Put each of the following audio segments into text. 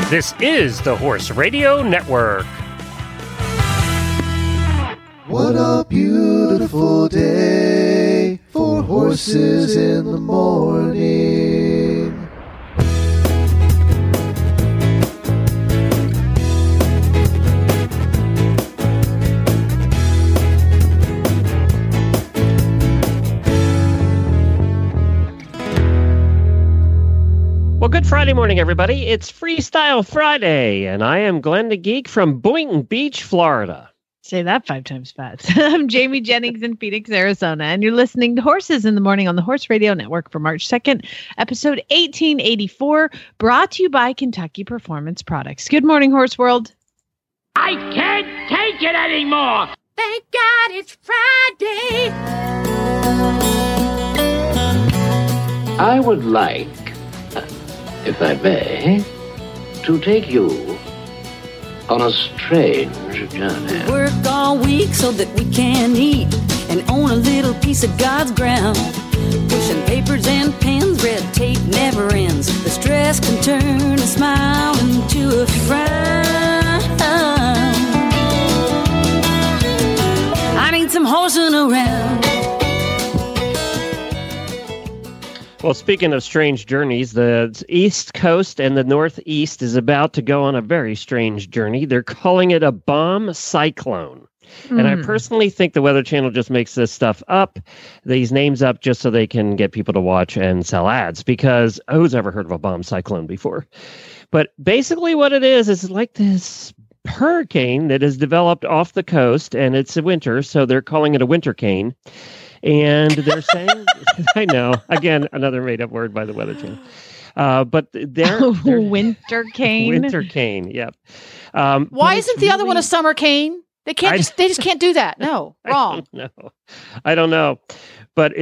This is the Horse Radio Network. What a beautiful day for horses in the morning. Well, good Friday morning, everybody. It's Freestyle Friday, and I am Glenn the Geek from Boynton Beach, Florida. Say that 5 times fast. I'm Jamie Jennings in Phoenix, Arizona, and you're listening to Horses in the Morning on the Horse Radio Network for March 2nd, episode 1884, brought to you by Kentucky Performance Products. Good morning, Horse World. I can't take it anymore. Thank God it's Friday. I would like, if I may, to take you on a strange journey. Work all week so that we can eat and own a little piece of God's ground. Pushing papers and pens, red tape never ends. The stress can turn a smile into a frown. I need some horsing around. Well, speaking of strange journeys, the East Coast and the Northeast is about to go on a very strange journey. They're calling it a bomb cyclone. And I personally think the Weather Channel just makes this stuff up, these names up, just so they can get people to watch and sell ads, because who's ever heard of a bomb cyclone before? But basically what it is like this hurricane that has developed off the coast, and it's a winter, so they're calling it a winter cane. And they're saying, I know, again, another made-up word by the Weather Channel. But they're Winter cane. Winter cane, yep. Why isn't the other one a summer cane? They can't. They just can't do that. No, wrong. I don't know. But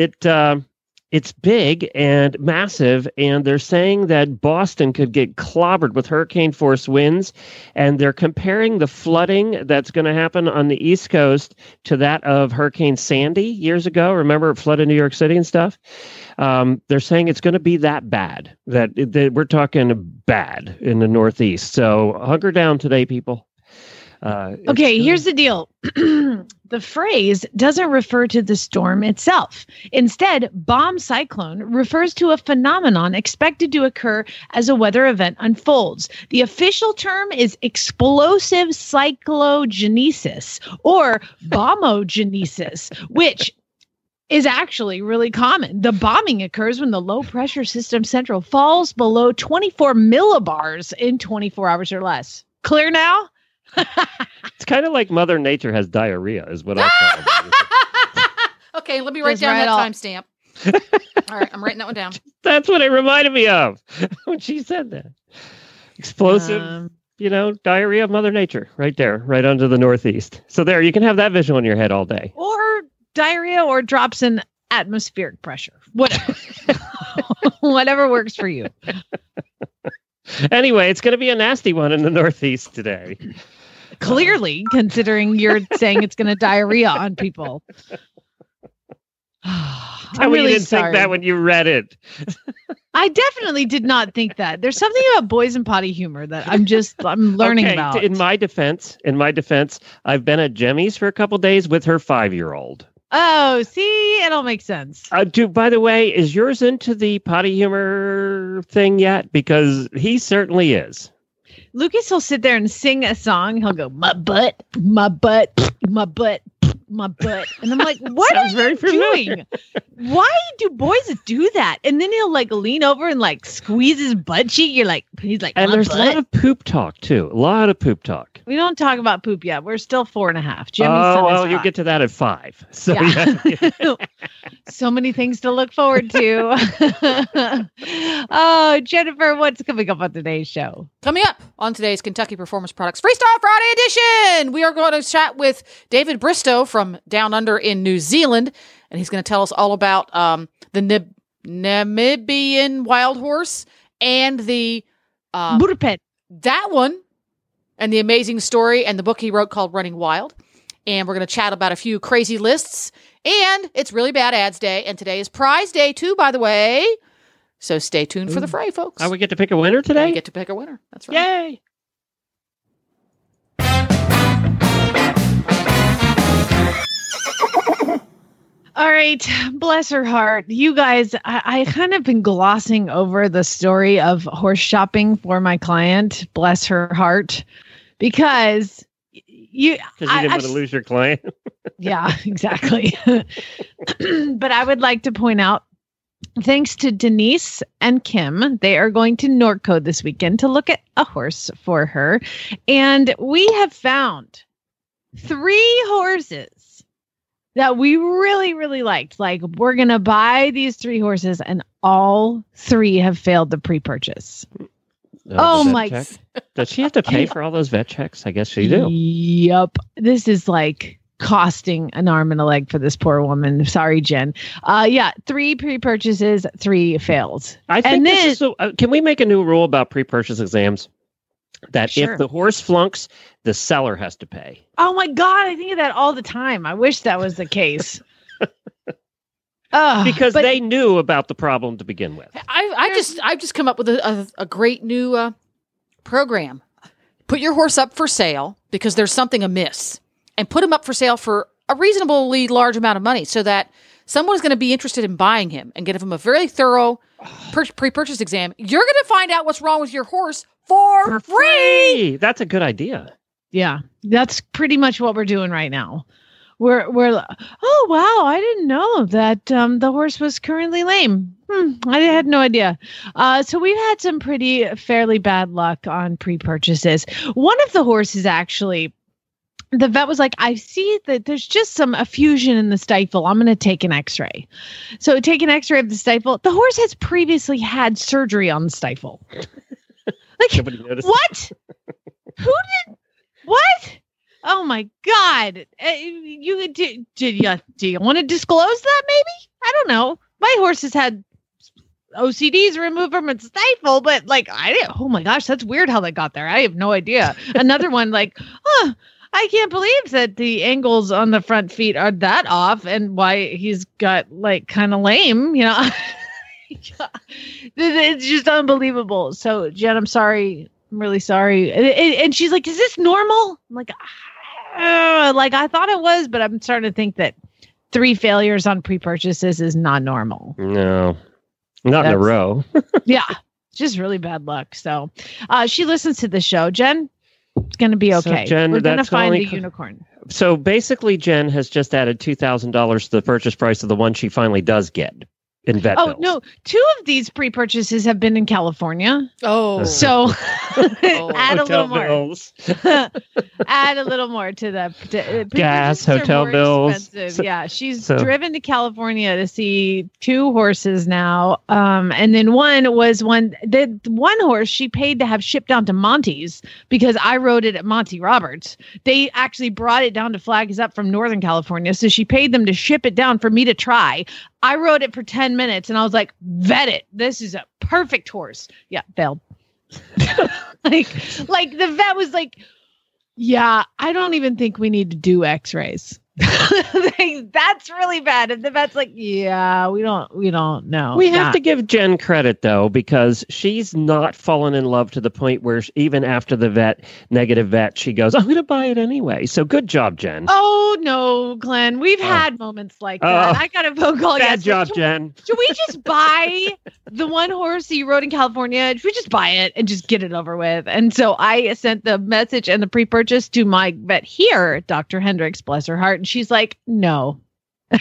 it's big and massive, and they're saying that Boston could get clobbered with hurricane force winds, and they're comparing the flooding that's going to happen on the East Coast to that of Hurricane Sandy years ago. Remember, it flooded New York City and stuff? They're saying it's going to be that bad, that we're talking bad in the Northeast. So hunker down today, people. Okay, here's the deal. The phrase doesn't refer to the storm itself. Instead, bomb cyclone refers to a phenomenon expected to occur as a weather event unfolds. The official term is explosive cyclogenesis or bombogenesis, which is actually really common. The bombing occurs when the low pressure system central falls below 24 millibars in 24 hours or less. Clear now? It's kind of like Mother Nature has diarrhea, is what I thought. Okay, let me write down that timestamp. All right, I'm writing that one down. That's what it reminded me of when she said that. Explosive, diarrhea of Mother Nature, right there, right under the Northeast. So there, you can have that visual in your head all day. Or diarrhea or drops in atmospheric pressure. Whatever. Whatever works for you. Anyway, it's going to be a nasty one in the Northeast today. Clearly, considering you're saying it's going to diarrhea on people. I'm really you didn't sorry. think that when you read it. I definitely did not think that. There's something about boys and potty humor that I'm learning about. In my defense, I've been at Jemmy's for a couple days with her 5-year-old. Oh, see, it all makes sense. By the way, is yours into the potty humor thing yet? Because he certainly is. Lucas will sit there and sing a song. He'll go, my butt, my butt, my butt, my butt. And I'm like, what are you doing? Why do boys do that? And then he'll lean over and squeeze his butt cheek. He's like, and there's butt. a lot of poop talk too. A lot of poop talk. We don't talk about poop yet. We're still 4.5. You get to that at 5. So yeah. So many things to look forward to. Oh, Jennifer, what's coming up on today's show? Coming up on today's Kentucky Performance Products Freestyle Friday edition, we are going to chat with David Bristow from Down Under in New Zealand, and he's going to tell us all about the Namibian wild horse and the Budapest. That one, and the amazing story and the book he wrote called Running Wild. And we're going to chat about a few crazy lists. And it's really bad ads day. And today is prize day too, by the way. So stay tuned for the fray, folks. We get to pick a winner today? We get to pick a winner. That's right. Yay! All right, bless her heart. You guys, I kind of been glossing over the story of horse shopping for my client, bless her heart, because you didn't want to lose your client. Yeah, exactly. But I would like to point out, thanks to Denise and Kim, they are going to Norco this weekend to look at a horse for her. And we have found 3 horses that we really, really liked. Like, we're going to buy these 3 horses, and all 3 have failed the pre-purchase. Oh my. Does she have to pay for all those vet checks? I guess she do. Yep. This is like costing an arm and a leg for this poor woman. Sorry, Jen. 3 pre-purchases, 3 fails. I think can we make a new rule about pre-purchase exams? That Sure. if the horse flunks, the seller has to pay. Oh my God, I think of that all the time. I wish that was the case. Because they knew about the problem to begin with. I've just come up with a great new program. Put your horse up for sale because there's something amiss, and put him up for sale for a reasonably large amount of money so that someone's going to be interested in buying him and give him a very thorough pre-purchase exam. You're going to find out what's wrong with your horse for free. That's a good idea. Yeah, that's pretty much what we're doing right now. We're oh wow, I didn't know that the horse was currently lame. I had no idea. So we've had some fairly bad luck on pre-purchases. One of the horses actually, the vet was like, I see that there's just some effusion in the stifle. I'm going to take an x-ray. So take an x-ray of the stifle. The horse has previously had surgery on the stifle. Like, nobody noticed. What? Who did? What? Oh my God! Do you want to disclose that? Maybe, I don't know. My horse has had OCDs removed from its stifle, but like I didn't. Oh my gosh, that's weird how that got there. I have no idea. Another one, like, I can't believe that the angles on the front feet are that off, and why he's got like kind of lame. You know, it's just unbelievable. So Jen, I'm sorry. I'm really sorry. And she's like, is this normal? I'm like, I thought it was, but I'm starting to think that 3 failures on pre-purchases is not normal. No, not in a row. Yeah. It's just really bad luck. So she listens to the show. Jen, it's going to be okay. So Jen, we're going to find the unicorn. So basically, Jen has just added $2,000 to the purchase price of the one she finally does get. In vet bills. No, 2 of these pre-purchases have been in California. Oh, so add a little more. Bills. Add a little more to the gas, hotel bills. Yeah, she's driven to California to see 2 horses now, and then the one horse she paid to have shipped down to Monty's because I rode it at Monty Roberts. They actually brought it down to Flag Is Up from Northern California, so she paid them to ship it down for me to try. I rode it for 10 minutes and I was like, vet it. This is a perfect horse. Yeah, failed. like the vet was like, yeah, I don't even think we need to do x-rays. That's really bad. And the vet's like, yeah, we don't know. We have to give Jen credit though, because she's not fallen in love to the point where even after the negative vet, she goes, I'm going to buy it anyway. So good job, Jen. Oh no, Glenn, we've had moments like that. I got a phone call. Bad job, Jen. Should we just buy the one horse that you rode in California? Should we just buy it and just get it over with? And so I sent the message and the pre-purchase to my vet here, Dr. Hendricks, bless her heart. And she's like, no. So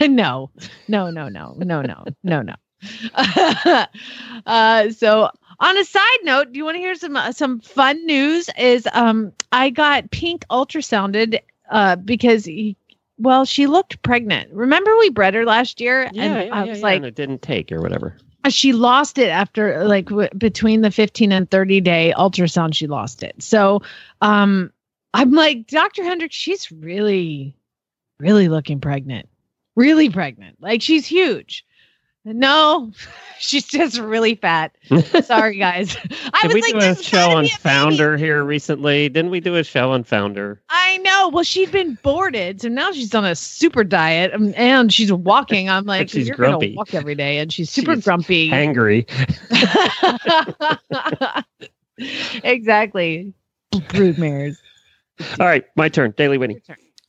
on a side note, do you want to hear some fun news? Is I got Pink ultrasounded because she looked pregnant. Remember we bred her last year? I was like, and it didn't take or whatever. She lost it after between the 15 and 30 day ultrasound. She lost it. So I'm like, Dr. Hendricks, she's really, really looking pregnant. Really pregnant. Like she's huge. No, she's just really fat. Sorry, guys. Did we do a show on Founder here recently? Didn't we do a show on Founder? I know. Well, she'd been boarded, so now she's on a super diet, and she's walking. I'm like, she's you're grumpy. gonna walk every day, and she's super grumpy. Angry. Exactly. Broodmares. All right, my turn. Daily Winnie.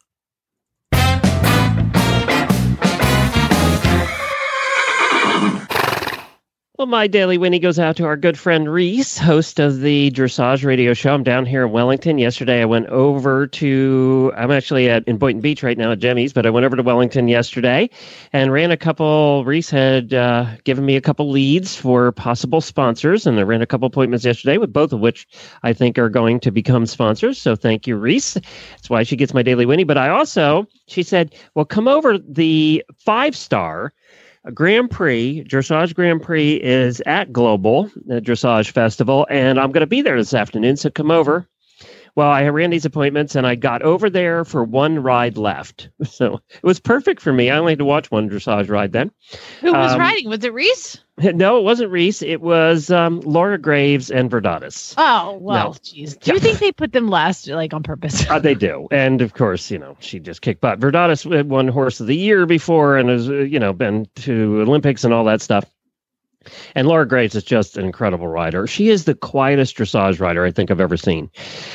Well, my Daily Winnie goes out to our good friend Reese, host of the Dressage Radio Show. I'm down here in Wellington. Yesterday, I went over to, I'm actually in Boynton Beach right now at Jemmy's, but I went over to Wellington yesterday and ran a couple, Reese had given me a couple leads for possible sponsors, and I ran a couple appointments yesterday, with both of which I think are going to become sponsors. So thank you, Reese. That's why she gets my Daily Winnie. But I also, she said, well, come over the 5-star Grand Prix, Dressage Grand Prix is at Global, the Dressage Festival, and I'm going to be there this afternoon, so come over. Well, I ran these appointments, and I got over there for one ride left. So it was perfect for me. I only had to watch one dressage ride then. Who was riding? Was it Reese? No, it wasn't Reese. It was Laura Graves and Verdatus. Oh, well, jeez. Do you think they put them last, like, on purpose? They do. And, of course, she just kicked butt. Verdatus won Horse of the Year before and has, been to Olympics and all that stuff. And Laura Graves is just an incredible rider. She is the quietest dressage rider I think I've ever seen.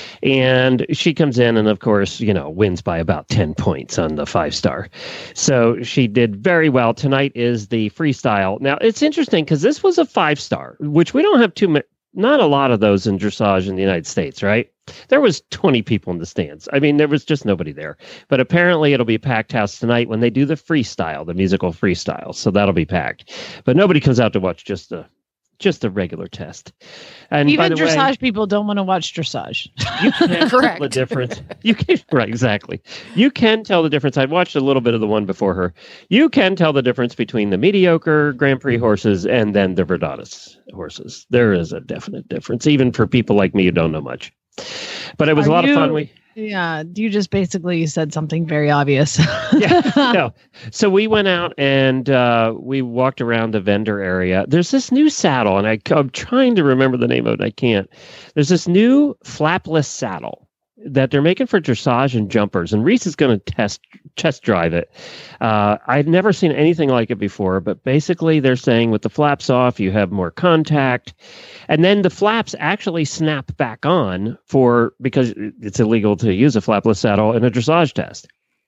And she comes in and, of course, wins by about 10 points on the 5-star. So she did very well. Tonight is the freestyle. Now, it's interesting because this was a 5-star, which we don't have not a lot of those in dressage in the United States, right? There was 20 people in the stands. I mean, there was just nobody there. But apparently it'll be a packed house tonight when they do the freestyle, the musical freestyle. So that'll be packed. But nobody comes out to watch just the regular test. And even by the dressage people don't want to watch dressage. You can tell the difference. You can, right, exactly. You can tell the difference. I watched a little bit of the one before her. You can tell the difference between the mediocre Grand Prix horses and then the Verdatus horses. There is a definite difference, even for people like me who don't know much. But it was a lot of fun. Yeah, you just basically said something very obvious. No. So we went out and we walked around the vendor area. There's this new saddle, and I'm trying to remember the name of it. I can't. There's this new flapless saddle that they're making for dressage and jumpers, and Reese is going to test drive it. I'd never seen anything like it before, but basically they're saying with the flaps off, you have more contact, and then the flaps actually snap back on because it's illegal to use a flapless saddle in a dressage test.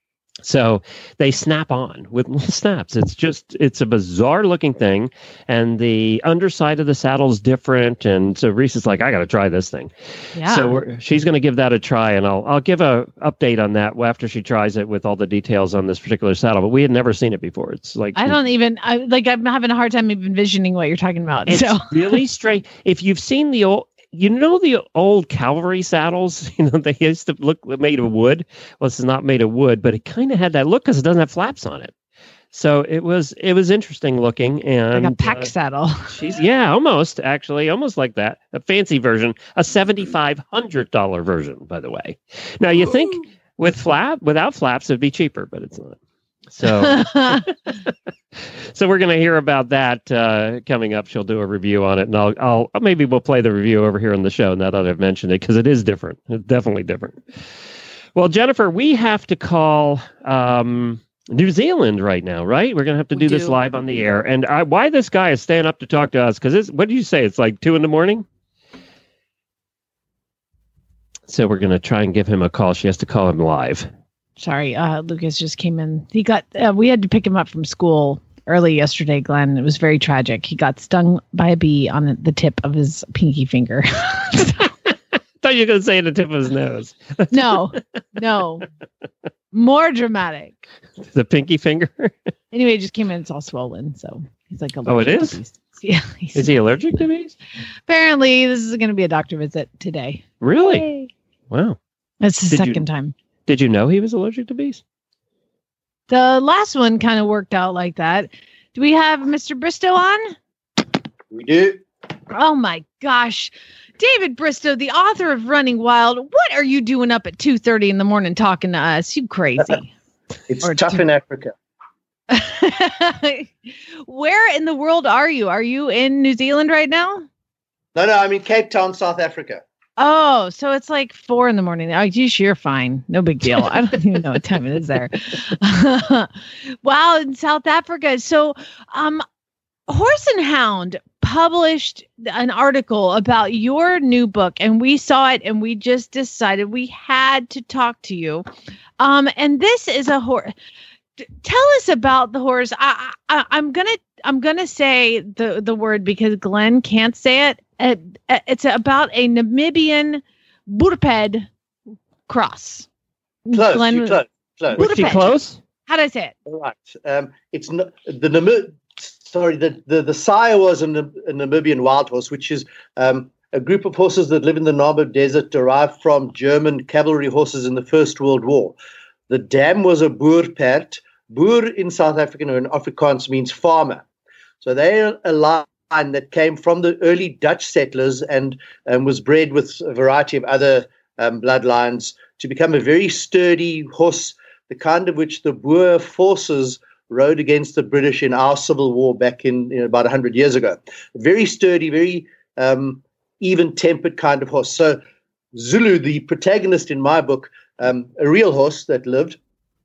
So they snap on with little snaps. It's a bizarre looking thing. And the underside of the saddle is different. And so Reese is like, I got to try this thing. Yeah. So she's going to give that a try. And I'll give a update on that after she tries it with all the details on this particular saddle. But we had never seen it before. It's like, I'm having a hard time envisioning what you're talking about. It's really strange. If you've seen the old cavalry saddles, they used to look made of wood. Well, this is not made of wood, but it kind of had that look because it doesn't have flaps on it. So it was interesting looking, and like a pack saddle. Almost like that. A fancy version, a $7,500 version, by the way. Now you think without flaps it'd be cheaper, but it's not. So, so we're going to hear about that coming up. She'll do a review on it, and I'll maybe we'll play the review over here on the show now that I've mentioned it, because it is different. It's definitely different. Well, Jennifer, we have to call New Zealand right now, right? We're going to have to do this live on the air. And why this guy is staying up to talk to us? Because what did you say? It's like 2 a.m? So we're going to try and give him a call. She has to call him live. Sorry, Lucas just came in. He got. We had to pick him up from school early yesterday, Glenn. It was very tragic. He got stung by a bee on the tip of his pinky finger. I thought you were going to say the tip of his nose. No. More dramatic. The pinky finger? Anyway, he just came in. It's all swollen. So he's like, it is? To bees. Yeah. Is he allergic to bees? Apparently, this is going to be a doctor visit today. Really? Yay. Wow. That's the second time. Did you know he was allergic to bees? The last one kind of worked out like that. Do we have Mr. Bristow on? We do. Oh my gosh. David Bristow, the author of Running Wild. What are you doing up at 2:30 in the morning talking to us? You crazy. It's tough in Africa. Where in the world are you? Are you in New Zealand right now? No, I'm in Cape Town, South Africa. Oh, so it's like 4 a.m. Oh, you're fine. No big deal. I don't even know what time it is there. Wow, in South Africa. So, Horse and Hound published an article about your new book, and we saw it, and we just decided we had to talk to you. And this is a horse. Tell us about the horse. I'm gonna say the word because Glenn can't say it. It's about a Namibian Boerperd cross. Close. Glenn, You're close. Was she close? How do I say it? All right. It's not the sire was a Namibian wild horse, which is a group of horses that live in the Namib Desert, derived from German cavalry horses in the First World War. The dam was a Boerperd. Boer in South African or in Afrikaans means farmer. So they're a line that came from the early Dutch settlers and was bred with a variety of other bloodlines to become a very sturdy horse, the kind of which the Boer forces rode against the British in our Civil War back in about 100 years ago. Very sturdy, very even-tempered kind of horse. So Zulu, the protagonist in my book, a real horse that lived,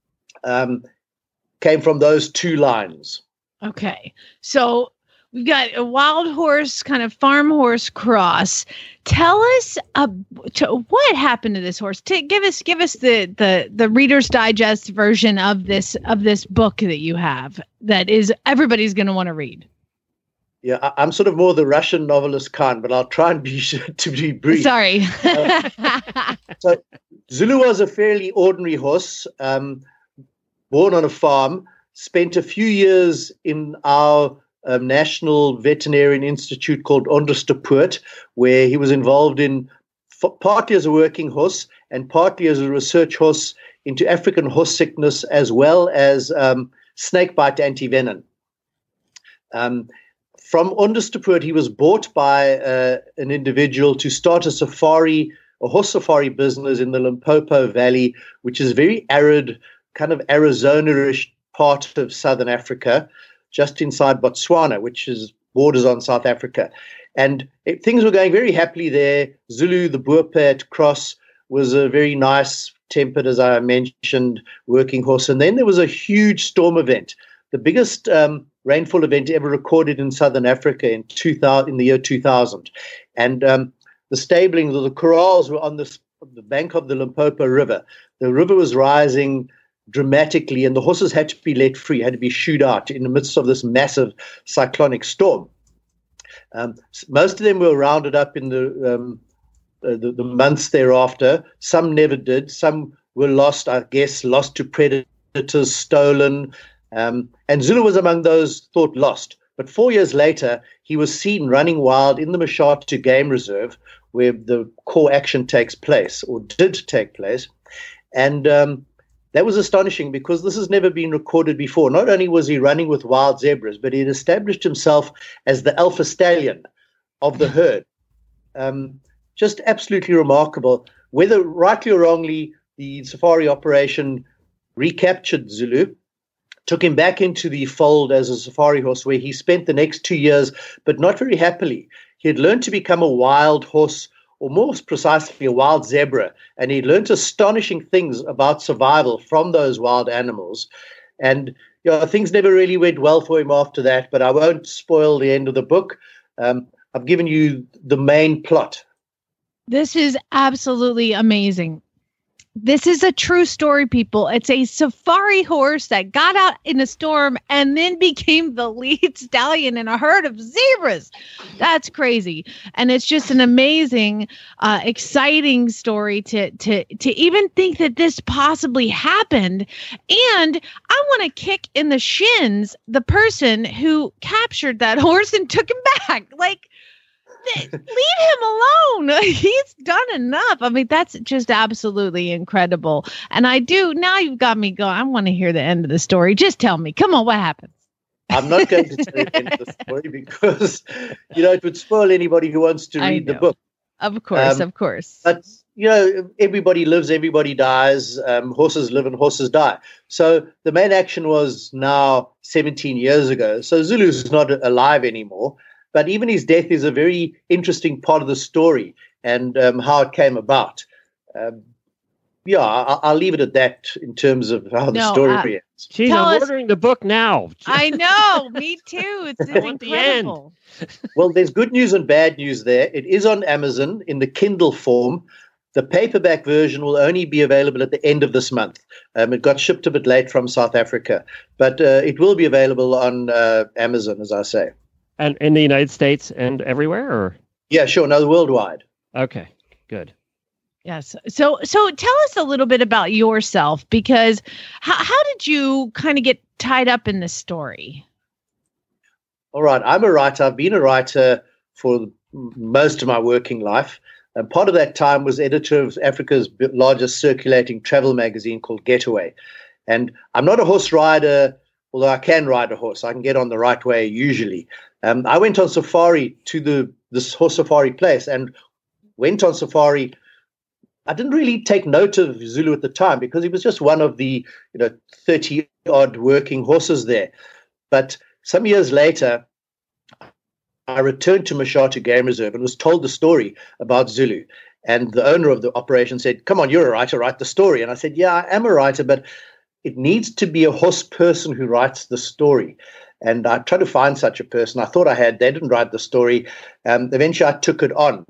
came from those two lines. Okay. So we've got a wild horse, kind of farm horse cross. Tell us what happened to this horse. Give us the Reader's Digest version of this book that you have that is everybody's going to want to read. Yeah, I'm sort of more the Russian novelist kind, but I'll try and be brief. Sorry. So Zulu was a fairly ordinary horse, born on a farm, spent a few years in our National Veterinarian Institute called Onderstepoort, where he was involved in partly as a working horse and partly as a research horse into African horse sickness as well as snakebite antivenom. From Onderstepoort, he was bought by an individual to start a horse safari business in the Limpopo Valley, which is very arid, kind of Arizona-ish part of southern Africa, just inside Botswana, which borders on South Africa. And things were going very happily there. Zulu, the Boerperd cross, was a very nice tempered, as I mentioned, working horse. And then there was a huge storm event, the biggest rainfall event ever recorded in southern Africa in the year 2000. And the stabling, the corrals were on the bank of the Limpopo River. The river was rising dramatically, and the horses had to be let free, had to be shooed out in the midst of this massive cyclonic storm. Most of them were rounded up in the months thereafter. Some never did. Some were lost to predators, stolen. And Zulu was among those thought lost. But 4 years later, he was seen running wild in the Mashatu Game Reserve, where the core action takes place, or did take place. And that was astonishing because this has never been recorded before. Not only was he running with wild zebras, but he had established himself as the alpha stallion of the herd. Just absolutely remarkable. Whether rightly or wrongly, the safari operation recaptured Zulu, took him back into the fold as a safari horse, where he spent the next 2 years, but not very happily. He had learned to become a wild horse, or more precisely a wild zebra, and he learned astonishing things about survival from those wild animals. And things never really went well for him after that, but I won't spoil the end of the book. I've given you the main plot. This is absolutely amazing. This is a true story, people. It's a safari horse that got out in a storm and then became the lead stallion in a herd of zebras. That's crazy. And it's just an amazing, exciting story to even think that this possibly happened. And I want to kick in the shins the person who captured that horse and took him back. Leave him alone. He's done enough. I mean, that's just absolutely incredible. And now you've got me going. I want to hear the end of the story. Just tell me. Come on, what happens? I'm not going to tell you the end of the story because, it would spoil anybody who wants to read the book. Of course. But, everybody lives, everybody dies. Horses live and horses die. So the main action was now 17 years ago. So Zulu's not alive anymore. But even his death is a very interesting part of the story and how it came about. I'll leave it at that in terms of how the story ends. Geez, I'm ordering the book now. I know, me too. It's incredible. Well, there's good news and bad news there. It is on Amazon in the Kindle form. The paperback version will only be available at the end of this month. It got shipped a bit late from South Africa, but it will be available on Amazon, as I say. And in the United States and everywhere, or? Yeah, sure. No, worldwide. Okay, good. Yes. So tell us a little bit about yourself, because how did you kind of get tied up in this story? All right. I'm a writer. I've been a writer for most of my working life. And part of that time was editor of Africa's largest circulating travel magazine called Getaway. And I'm not a horse rider, although I can ride a horse. I can get on the right way usually. I went on safari to this horse safari place and went on safari. I didn't really take note of Zulu at the time because he was just one of the 30-odd working horses there. But some years later, I returned to Mashatu Game Reserve and was told the story about Zulu. And the owner of the operation said, "Come on, you're a writer, write the story." And I said, "Yeah, I am a writer, but it needs to be a horse person who writes the story." And I tried to find such a person. I thought I had. They didn't write the story. Eventually, I took it on.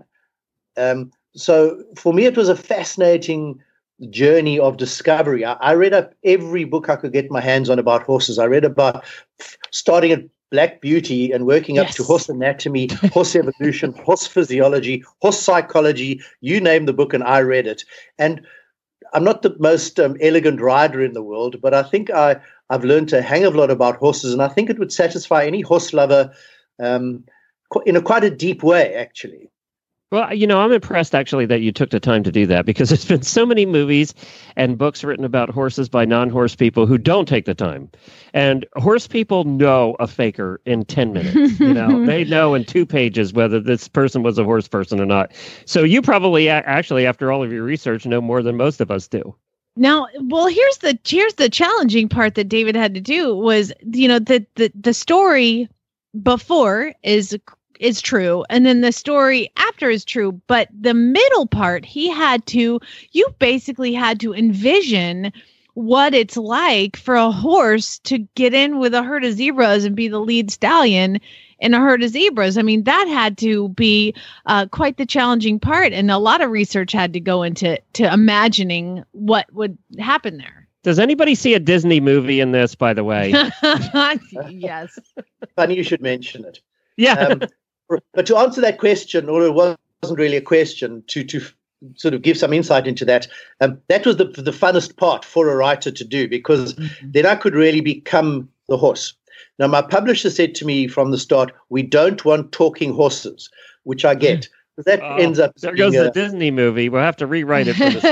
So for me, it was a fascinating journey of discovery. I read up every book I could get my hands on about horses. I read about starting at Black Beauty and working up to horse anatomy, horse evolution, horse physiology, horse psychology. You name the book and I read it. And I'm not the most elegant rider in the world, but I think I've learned a hang of a lot about horses, and I think it would satisfy any horse lover in quite a deep way, actually. Well, I'm impressed, actually, that you took the time to do that, because there's been so many movies and books written about horses by non-horse people who don't take the time. And horse people know a faker in 10 minutes. They know in 2 pages whether this person was a horse person or not. So you probably, actually, after all of your research, know more than most of us do. Now, well, here's the challenging part that David had to do was, the story before is true, and then the story after is true, but the middle part, you basically had to envision what it's like for a horse to get in with a herd of zebras and be the lead stallion in a herd of zebras. I mean, that had to be quite the challenging part, and a lot of research had to go into imagining what would happen there. Does anybody see a Disney movie in this, by the way? Yes. Funny you should mention it. Yeah. But to answer that question, or it wasn't really a question, to sort of give some insight into that, that was the funnest part for a writer to do, because then I could really become the horse. Now, my publisher said to me from the start, "We don't want talking horses," which I get. That ends up there goes the Disney movie. We'll have to rewrite it for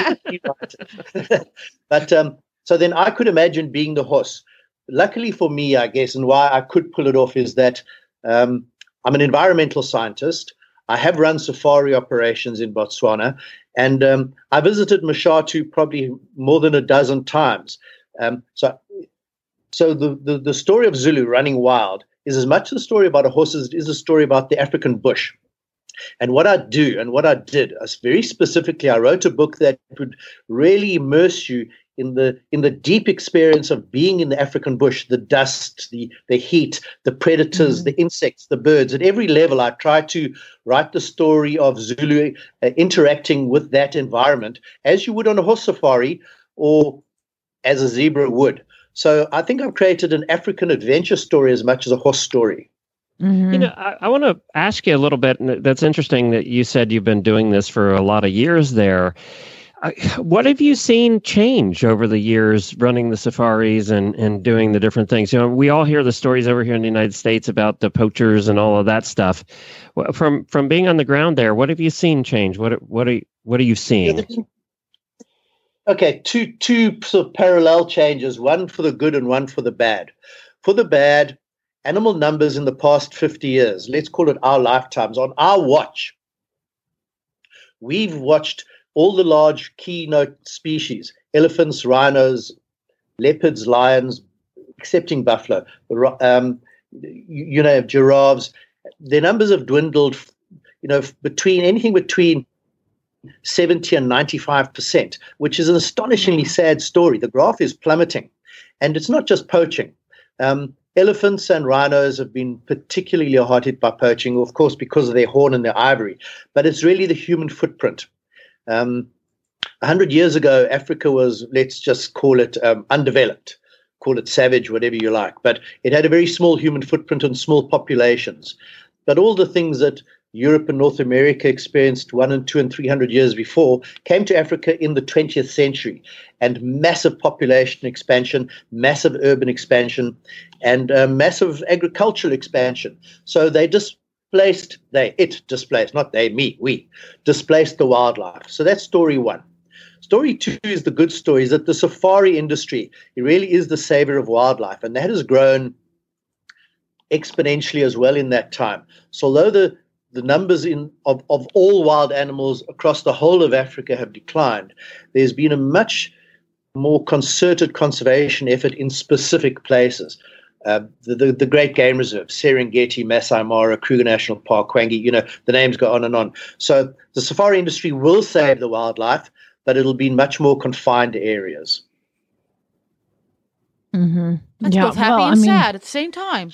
the script. But so then I could imagine being the horse. Luckily for me, I guess, and why I could pull it off is that I'm an environmental scientist. I have run safari operations in Botswana, and I visited Mashatu probably more than a dozen times. So the story of Zulu running wild is as much a story about a horse as it is a story about the African bush. And what I do and what I did, very specifically, I wrote a book that would really immerse you in the deep experience of being in the African bush, the dust, the heat, the predators, the insects, the birds. At every level, I tried to write the story of Zulu interacting with that environment as you would on a horse safari or as a zebra would. So I think I've created an African adventure story as much as a horse story. Mm-hmm. I want to ask you a little bit, and that's interesting that you said you've been doing this for a lot of years there. What have you seen change over the years running the safaris and doing the different things? We all hear the stories over here in the United States about the poachers and all of that stuff. From being on the ground there, what have you seen change? What are you seeing? Okay, two sort of parallel changes, one for the good and one for the bad. For the bad, animal numbers in the past 50 years, let's call it our lifetimes, on our watch, we've watched all the large keynote species, elephants, rhinos, leopards, lions, excepting buffalo, giraffes. Their numbers have dwindled, between 70 and 95%, which is an astonishingly sad story. The graph is plummeting, and it's not just poaching. Elephants and rhinos have been particularly hard hit by poaching, of course, because of their horn and their ivory, but it's really the human footprint. 100 years ago, Africa was, let's just call it undeveloped, call it savage, whatever you like, but it had a very small human footprint and small populations. But all the things that Europe and North America experienced 100, 200, and 300 years before came to Africa in the 20th century, and massive population expansion, massive urban expansion, and massive agricultural expansion. So we displaced the wildlife. So that's story one. Story two is the good story, is that the safari industry, it really is the savior of wildlife, and that has grown exponentially as well in that time. So although the numbers of all wild animals across the whole of Africa have declined, there's been a much more concerted conservation effort in specific places. The Great Game Reserve, Serengeti, Masai Mara, Kruger National Park, Kwangi, the names go on and on. So the safari industry will save the wildlife, but it'll be in much more confined areas. Mm-hmm. That's both happy and sad at the same time.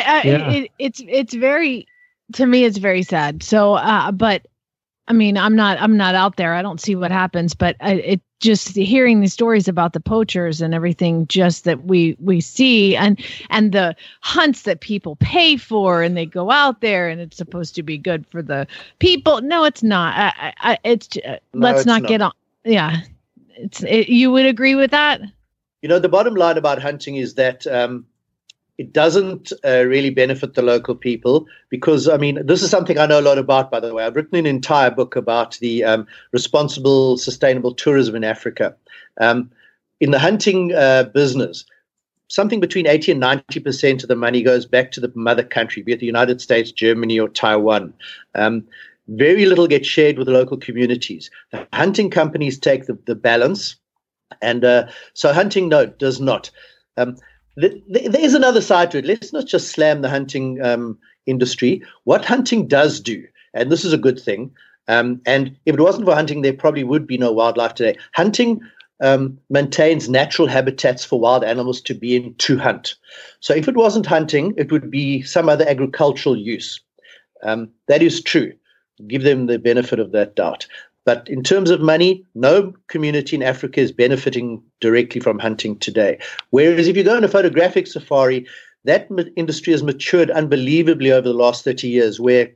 It's very, to me, it's very sad. So, but I mean, I'm not out there. I don't see what happens, but it just hearing these stories about the poachers and everything, just that we see, and the hunts that people pay for, and they go out there, and it's supposed to be good for the people. No, it's not. Let's not get on. Yeah, you would agree with that? The bottom line about hunting is that it doesn't really benefit the local people, because, this is something I know a lot about, by the way. I've written an entire book about the responsible, sustainable tourism in Africa. In the hunting business, something between 80 and 90% of the money goes back to the mother country, be it the United States, Germany, or Taiwan. Very little gets shared with the local communities. The hunting companies take the balance, and so hunting, no, does not. There's another side to it. Let's not just slam the hunting industry. What hunting does do, and this is a good thing, and if it wasn't for hunting, there probably would be no wildlife today. Hunting maintains natural habitats for wild animals to be in to hunt. So if it wasn't hunting, it would be some other agricultural use. That is true. Give them the benefit of that doubt. But in terms of money, no community in Africa is benefiting directly from hunting today. Whereas if you go on a photographic safari, that industry has matured unbelievably over the last 30 years, where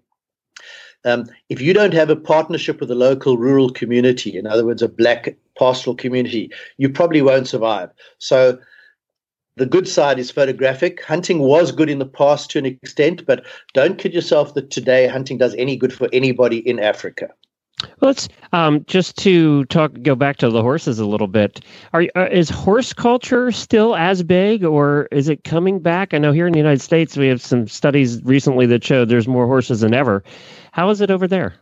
if you don't have a partnership with the local rural community, in other words, a black pastoral community, you probably won't survive. So the good side is photographic. Hunting was good in the past to an extent, but don't kid yourself that today hunting does any good for anybody in Africa. Let's just to go back to the horses a little bit. Is horse culture still as big, or is it coming back? I know here in the United States we have some studies recently that showed there's more horses than ever. How is it over there?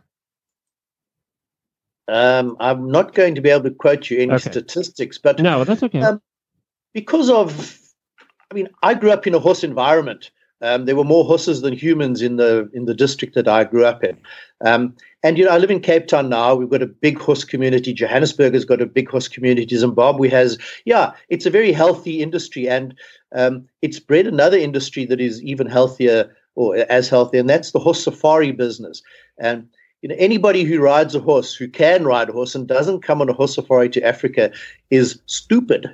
I'm not going to be able to quote you any statistics, but no, that's okay. Because of, I grew up in a horse environment. There were more horses than humans in the district that I grew up in. And, I live in Cape Town now. We've got a big horse community. Johannesburg has got a big horse community. Zimbabwe has, it's a very healthy industry. And it's bred another industry that is even healthier, or as healthy, and that's the horse safari business. And, anybody who rides a horse, who can ride a horse and doesn't come on a horse safari to Africa is stupid.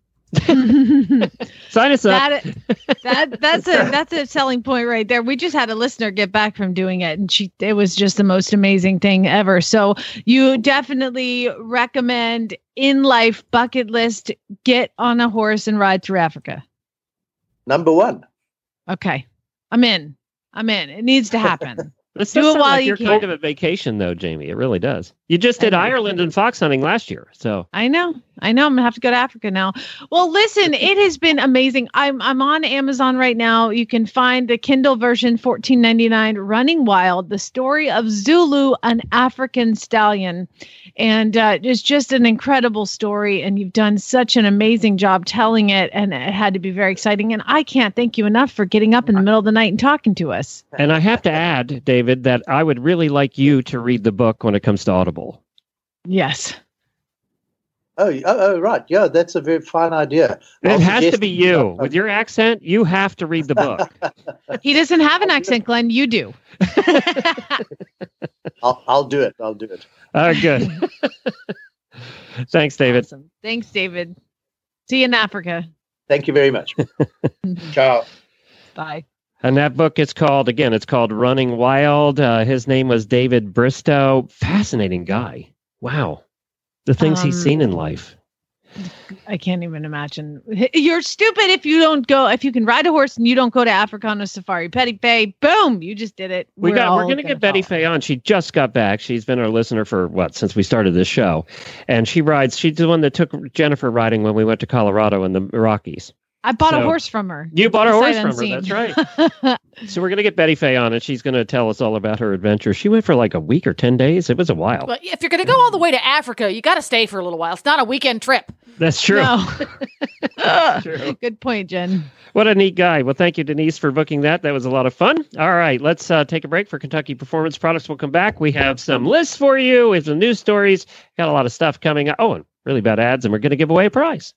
Sign us up. That's a selling point right there. We just had a listener get back from doing it, and it was just the most amazing thing ever. So you definitely recommend in life bucket list, get on a horse and ride through Africa. Number one. Okay. I'm in. It needs to happen. This do it while you can. Kind of a vacation, though, Jamie. It really does. You just did Ireland and fox hunting last year, so I know. I know I'm gonna have to go to Africa now. Well, listen, it has been amazing. I'm on Amazon right now. You can find the Kindle version, $14.99, Running Wild, the story of Zulu, an African stallion. And it's just an incredible story. And you've done such an amazing job telling it. And it had to be very exciting. And I can't thank you enough for getting up in the middle of the night and talking to us. And I have to add, David, that I would really like you to read the book when it comes to Audible. Yes. Oh, right. Yeah, that's a very fine idea. It has to be you. With your accent, you have to read the book. He doesn't have an accent, Glenn. You do. I'll do it. I'll do it. Good. Thanks, David. Awesome. Thanks, David. See you in Africa. Thank you very much. Ciao. Bye. And that book is called Running Wild. His name was David Bristow. Fascinating guy. Wow. The things he's seen in life. I can't even imagine. You're stupid if you can ride a horse and you don't go to Africa on a safari. Petty Faye, boom, you just did it. We're going to get Betty Faye on. She just got back. She's been our listener for since we started this show. And she's the one that took Jennifer riding when we went to Colorado in the Rockies. I bought a horse from her. You bought a horse from her. That's right. So we're going to get Betty Faye on, and she's going to tell us all about her adventure. She went for like a week or 10 days. It was a while. But if you're going to go all the way to Africa, you got to stay for a little while. It's not a weekend trip. That's true. No. That's true. Good point, Jen. What a neat guy. Well, thank you, Denise, for booking that. That was a lot of fun. All right, let's take a break for Kentucky Performance Products. We'll come back. We have some lists for you. We have some news stories. Got a lot of stuff coming up. Oh, and really bad ads, and we're going to give away a prize.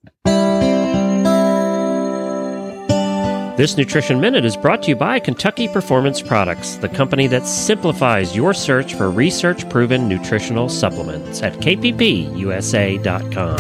This Nutrition Minute is brought to you by Kentucky Performance Products, the company that simplifies your search for research-proven nutritional supplements at kppusa.com.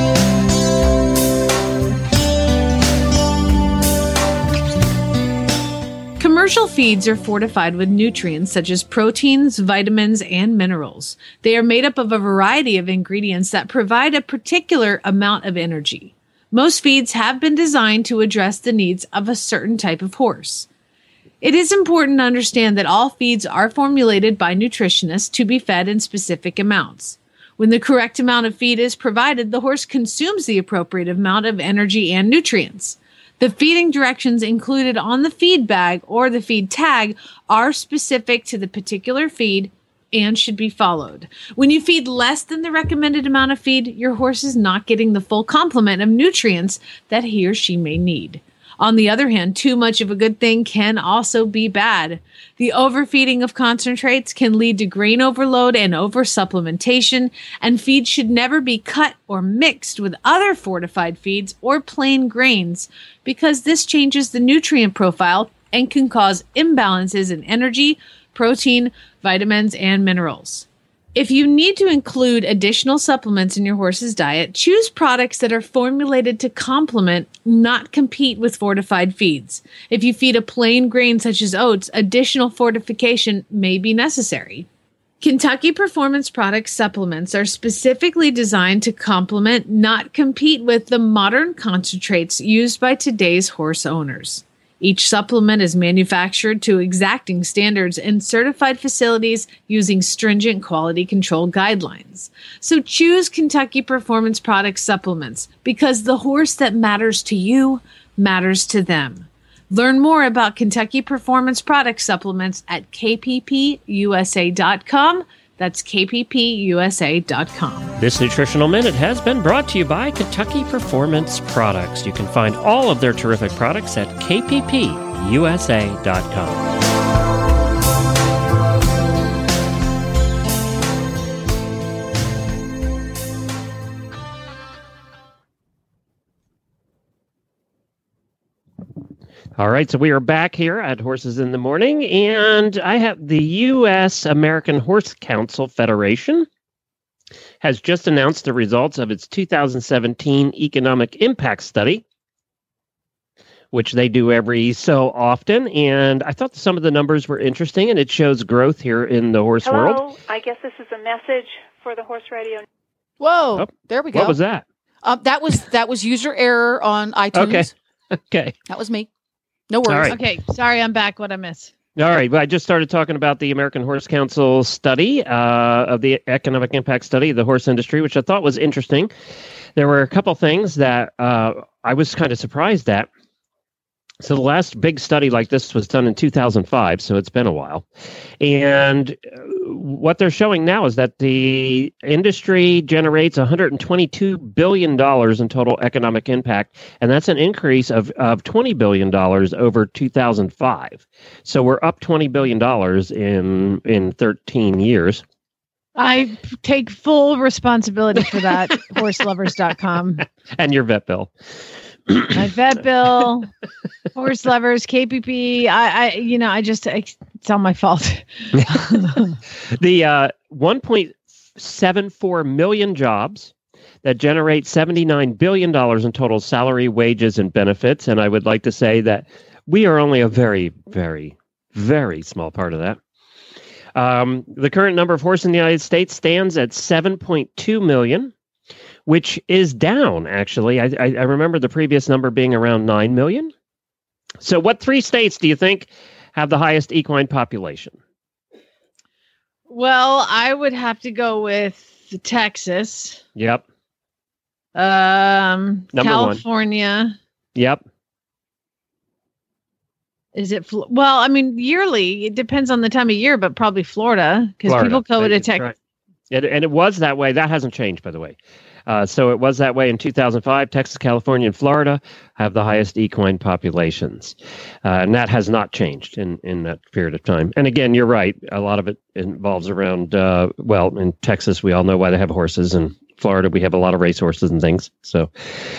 Commercial feeds are fortified with nutrients such as proteins, vitamins, and minerals. They are made up of a variety of ingredients that provide a particular amount of energy. Most feeds have been designed to address the needs of a certain type of horse. It is important to understand that all feeds are formulated by nutritionists to be fed in specific amounts. When the correct amount of feed is provided, the horse consumes the appropriate amount of energy and nutrients. The feeding directions included on the feed bag or the feed tag are specific to the particular feed and should be followed. When you feed less than the recommended amount of feed, your horse is not getting the full complement of nutrients that he or she may need. On the other hand, too much of a good thing can also be bad. The overfeeding of concentrates can lead to grain overload and oversupplementation, and feed should never be cut or mixed with other fortified feeds or plain grains because this changes the nutrient profile and can cause imbalances in energy, protein, vitamins, and minerals. If you need to include additional supplements in your horse's diet, choose products that are formulated to complement, not compete with fortified feeds. If you feed a plain grain such as oats, additional fortification may be necessary. Kentucky Performance Products supplements are specifically designed to complement, not compete with the modern concentrates used by today's horse owners. Each supplement is manufactured to exacting standards in certified facilities using stringent quality control guidelines. So choose Kentucky Performance Products supplements because the horse that matters to you matters to them. Learn more about Kentucky Performance Products supplements at kppusa.com. That's kppusa.com. This Nutritional Minute has been brought to you by Kentucky Performance Products. You can find all of their terrific products at kppusa.com. All right, so we are back here at Horses in the Morning, and I have the U.S. American Horse Council Federation has just announced the results of its 2017 Economic Impact Study, which they do every so often, and I thought some of the numbers were interesting, and it shows growth here in the horse world. Hello, I guess this is a message for the Horse Radio. Whoa, there we go. What was that? That was user error on iTunes. Okay. That was me. No worries. All right. Okay, sorry, I'm back. What I miss? All right. Well, I just started talking about the American Horse Council study of the economic impact study of the horse industry, which I thought was interesting. There were a couple things that I was kind of surprised at. So the last big study like this was done in 2005, so it's been a while. And what they're showing now is that the industry generates $122 billion in total economic impact, and that's an increase of $20 billion over 2005. So we're up $20 billion in 13 years. I take full responsibility for that, horselovers.com. And your vet bill. My vet bill, Horse Lovers, KPP. It's all my fault. The 1.74 million jobs that generate $79 billion in total salary, wages, and benefits. And I would like to say that we are only a very, very, very small part of that. The current number of horses in the United States stands at 7.2 million. Which is down, actually. I remember the previous number being around 9 million. So what 3 states do you think have the highest equine population? Well, I would have to go with Texas. Yep. California. 1. Yep. Is it? Well, I mean, yearly. It depends on the time of year, but probably Florida, because people go to Texas. Right. And it was that way. That hasn't changed, by the way. So it was that way in 2005. Texas, California, and Florida have the highest equine populations. And that has not changed in that period of time. And again, you're right. A lot of it involves around, in Texas, we all know why they have horses. And Florida, we have a lot of racehorses and things. So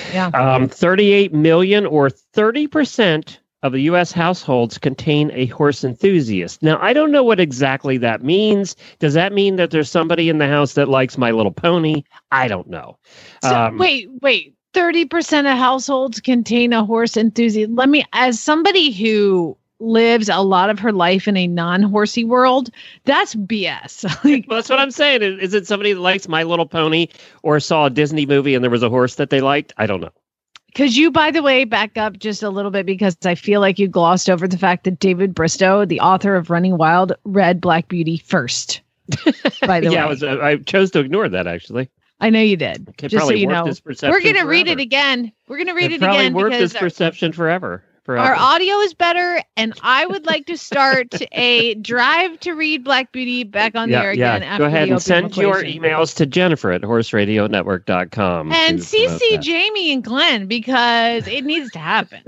38 million or 30% of the U.S. households contain a horse enthusiast. Now, I don't know what exactly that means. Does that mean that there's somebody in the house that likes My Little Pony? I don't know. So, wait. 30% of households contain a horse enthusiast. As somebody who lives a lot of her life in a non-horsey world, that's BS. Well, that's what I'm saying. Is it somebody that likes My Little Pony or saw a Disney movie and there was a horse that they liked? I don't know. Could you, by the way, back up just a little bit, because I feel like you glossed over the fact that David Bristow, the author of Running Wild, read Black Beauty first. By the way, I chose to ignore that, actually. I know you did. Just so you know, we're going to read it again. We're going to read it again. Probably worked this perception forever. Our audio is better, and I would like to start a drive to read Black Beauty back on the air again. Go ahead and send your emails to Jennifer at horseradionetwork.com. And CC Jamie and Glenn, because it needs to happen.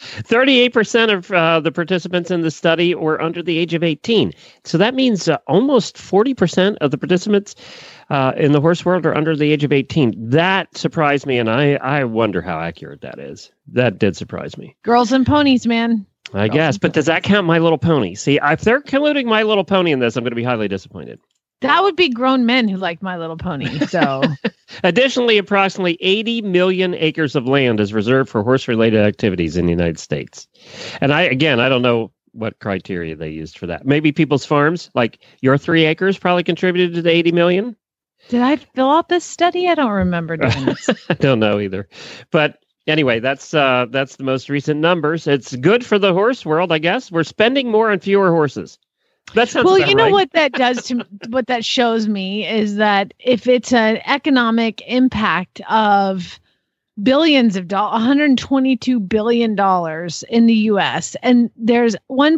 38% of the participants in the study were under the age of 18. So that means almost 40% of the participants in the horse world are under the age of 18. That surprised me, and I wonder how accurate that is. That did surprise me. Girls and ponies, man. I guess, but does that count My Little Pony? See, if they're including My Little Pony in this, I'm going to be highly disappointed. That would be grown men who like My Little Pony. So, additionally, approximately 80 million acres of land is reserved for horse-related activities in the United States. And I don't know what criteria they used for that. Maybe people's farms, like your 3 acres, probably contributed to the 80 million. Did I fill out this study? I don't remember doing this. I don't know either. But anyway, that's the most recent numbers. It's good for the horse world, I guess. We're spending more on fewer horses. That sounds well, you know right. what that does to what that shows me is that if it's an economic impact of billions of dollars, $122 billion in the U.S., and there's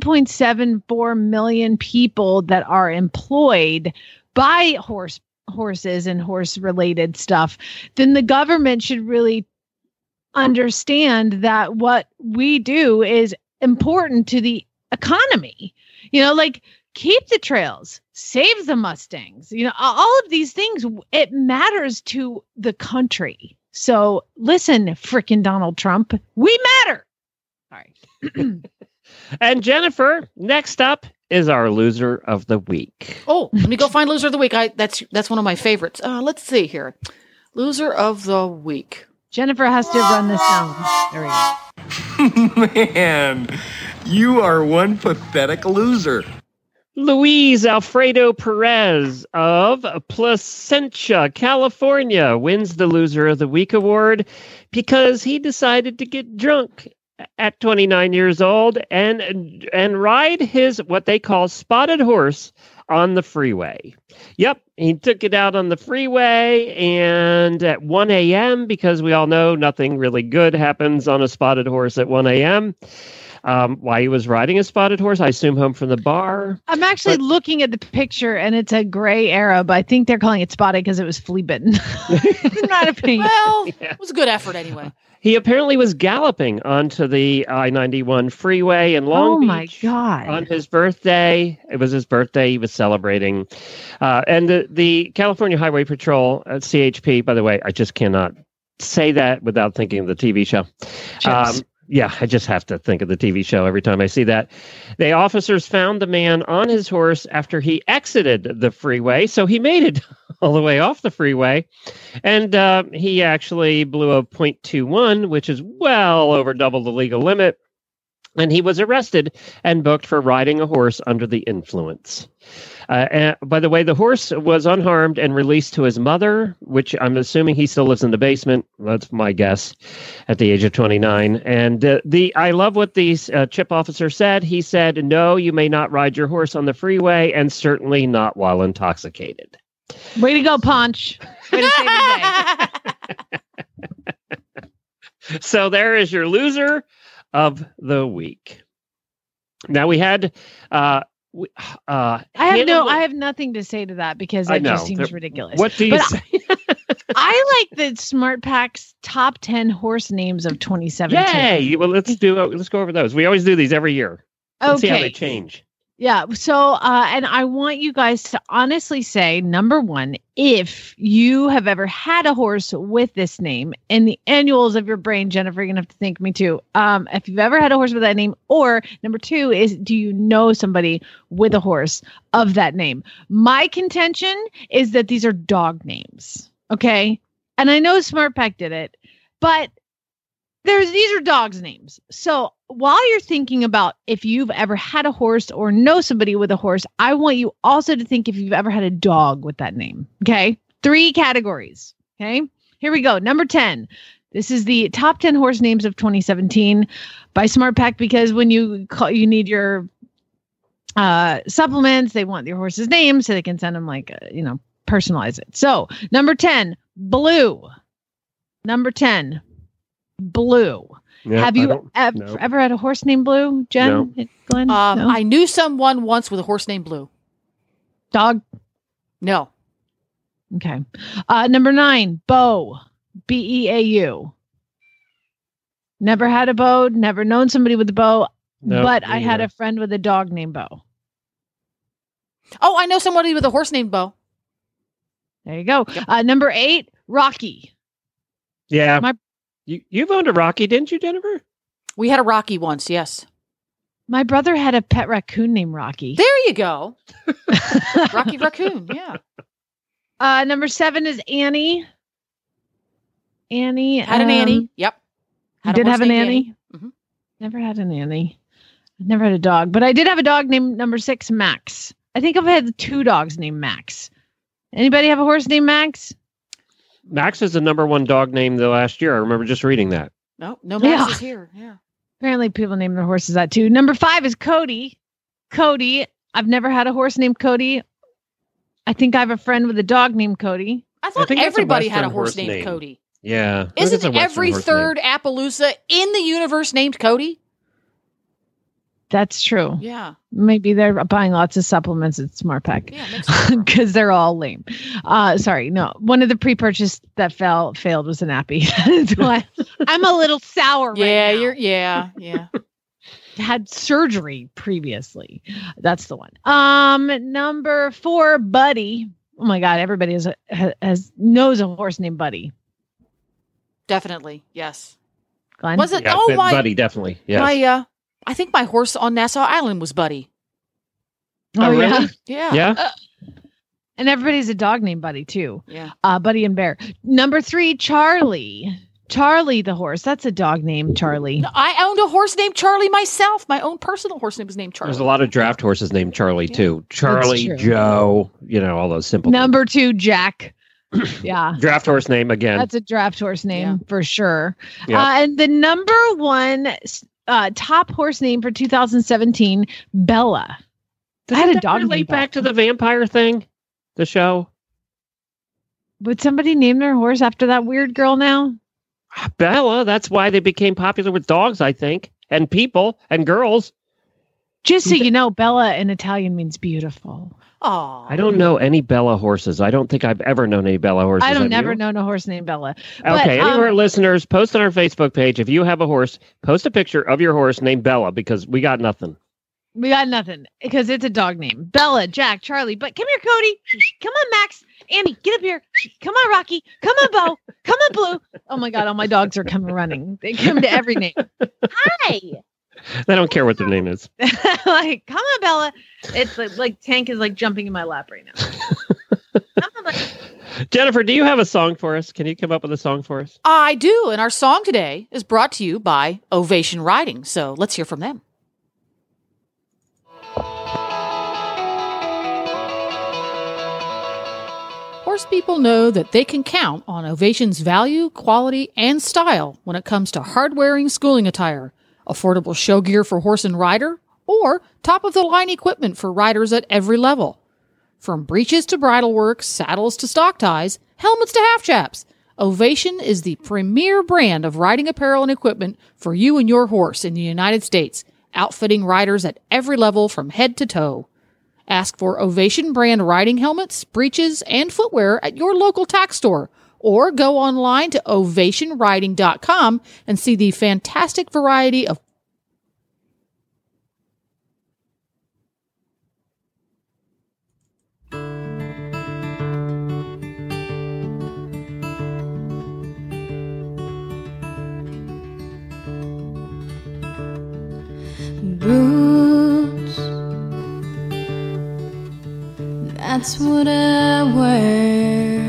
1.74 million people that are employed by horses and horse-related stuff, then the government should really understand that what we do is important to the economy. You know, like keep the trails, save the Mustangs, you know, all of these things, it matters to the country. So listen, frickin' Donald Trump, we matter. All right. And Jennifer, next up is our loser of the week. Oh, let me go find loser of the week. That's one of my favorites. Let's see here. Loser of the week. Jennifer has to run this down. There we go. Man, you are one pathetic loser. Luis Alfredo Perez of Placentia, California, wins the Loser of the Week award because he decided to get drunk at 29 years old and ride his what they call spotted horse on the freeway. Yep, he took it out on the freeway, and at 1 a.m., because we all know nothing really good happens on a spotted horse at 1 a.m., while he was riding a spotted horse, I assume home from the bar. I'm actually looking at the picture, and it's a gray arrow, but I think they're calling it spotted because it was flea bitten. Not a pink. Well, it was a good effort anyway. He apparently was galloping onto the I-91 freeway in Long Beach. Oh, my God. On his birthday. It was his birthday. He was celebrating. And the California Highway Patrol, CHP, by the way, I just cannot say that without thinking of the TV show. Yeah, I just have to think of the TV show every time I see that. The officers found the man on his horse after he exited the freeway. So he made it all the way off the freeway. And he actually blew a .21, which is well over double the legal limit. And he was arrested and booked for riding a horse under the influence. And by the way, the horse was unharmed and released to his mother, which I'm assuming he still lives in the basement. That's my guess at the age of 29. And I love what the CHP officer said. He said, "No, you may not ride your horse on the freeway, and certainly not while intoxicated." Way to go, Punch. Way to save the day. So there is your loser of the week. Now we had I have nothing to say to that because it just seems ridiculous. What do you say? I like the Smart Pack's top 10 horse names of 2017. Yay! Well, let's go over those. We always do these every year. Let's see how they change. Yeah. So, and I want you guys to honestly say, number one, if you have ever had a horse with this name, in the annuals of your brain, Jennifer, you're going to have to thank me too. If you've ever had a horse with that name, or number two is, do you know somebody with a horse of that name? My contention is that these are dog names. Okay. And I know Smart Pack did it, but these are dogs' names. So while you're thinking about if you've ever had a horse or know somebody with a horse, I want you also to think if you've ever had a dog with that name. Okay. 3 categories. Okay. Here we go. Number 10. This is the top 10 horse names of 2017 by Smart Pack, because when you need your supplements, they want your horse's name so they can send them personalize it. So number 10, Blue. Number 10, Blue. Yeah, have you ever had a horse named Blue, Jen? No. Glenn? No? I knew someone once with a horse named Blue. Dog? No. Okay. Number 9, Beau. Beau. Never had a Beau. Never known somebody with a Beau. Nope, but I had a friend with a dog named Beau. Oh, I know somebody with a horse named Beau. There you go. Yep. Number 8, Rocky. Yeah. You've owned a Rocky, didn't you, Jennifer? We had a Rocky once, yes. My brother had a pet raccoon named Rocky. There you go. Rocky Raccoon, yeah. Number 7 is Annie. Annie. Had an Annie. Yep. Did have an Annie? Mm-hmm. Never had an Annie. Never had a dog, but I did have a dog named number 6, Max. I think I've had 2 dogs named Max. Anybody have a horse named Max? Max is the number 1 dog name the last year. I remember just reading that. No Max is here. Yeah. Apparently people name their horses that too. Number 5 is Cody. Cody. I've never had a horse named Cody. I think I have a friend with a dog named Cody. I thought everybody had a horse named Cody. Yeah. Isn't every third Appaloosa in the universe named Cody? That's true. Yeah. Maybe they're buying lots of supplements at Smart Pack because they're all lame. Sorry, no. One of the pre-purchase that failed was an Appy. I'm a little sour right now. Yeah. Had surgery previously. That's the one. Number 4, Buddy. Oh my God, everybody knows a horse named Buddy. Definitely, yes. Glenn? Was it? Yeah, Buddy, definitely. Yes. I think my horse on Nassau Island was Buddy. Oh, really? Yeah. Yeah. And everybody's a dog named Buddy too. Yeah. Buddy and Bear. Number 3, Charlie. Charlie the horse. That's a dog named Charlie. No, I owned a horse named Charlie myself. My own personal horse name was named Charlie. There's a lot of draft horses named Charlie too. Charlie, Joe, all those simple Number 2, Jack. Yeah. Draft horse name again. That's a draft horse name for sure. Yep. And the number one top horse name for 2017, Bella. I had a dog relate back to the vampire thing, the show. Would somebody name their horse after that weird girl now? Bella. That's why they became popular with dogs, I think, and people and girls. Just so you know, Bella in Italian means beautiful. Oh, I don't know any Bella horses. I don't think I've ever known any Bella horses. I don't never known a horse named Bella. Okay, any of our listeners, post on our Facebook page. If you have a horse, post a picture of your horse named Bella, because we got nothing. We got nothing because it's a dog name. Bella, Jack, Charlie. But come here, Cody. Come on, Max. Andy, get up here. Come on, Rocky. Come on, Bo. Come on, Blue. Oh my God, all my dogs are coming running. They come to every name. Hi. They don't care what their name is. Like, come on, Bella. It's like Tank is like jumping in my lap right now. Come on, Jennifer, do you have a song for us? Can you come up with a song for us? I do. And our song today is brought to you by Ovation Riding. So let's hear from them. Horse people know that they can count on Ovation's value, quality, and style when it comes to hard-wearing schooling attire, affordable show gear for horse and rider, or top-of-the-line equipment for riders at every level. From breeches to bridle work, saddles to stock ties, helmets to half chaps, Ovation is the premier brand of riding apparel and equipment for you and your horse in the United States, outfitting riders at every level from head to toe. Ask for Ovation brand riding helmets, breeches, and footwear at your local tack store, or go online to ovationriding.com and see the fantastic variety of boots. That's what I wear.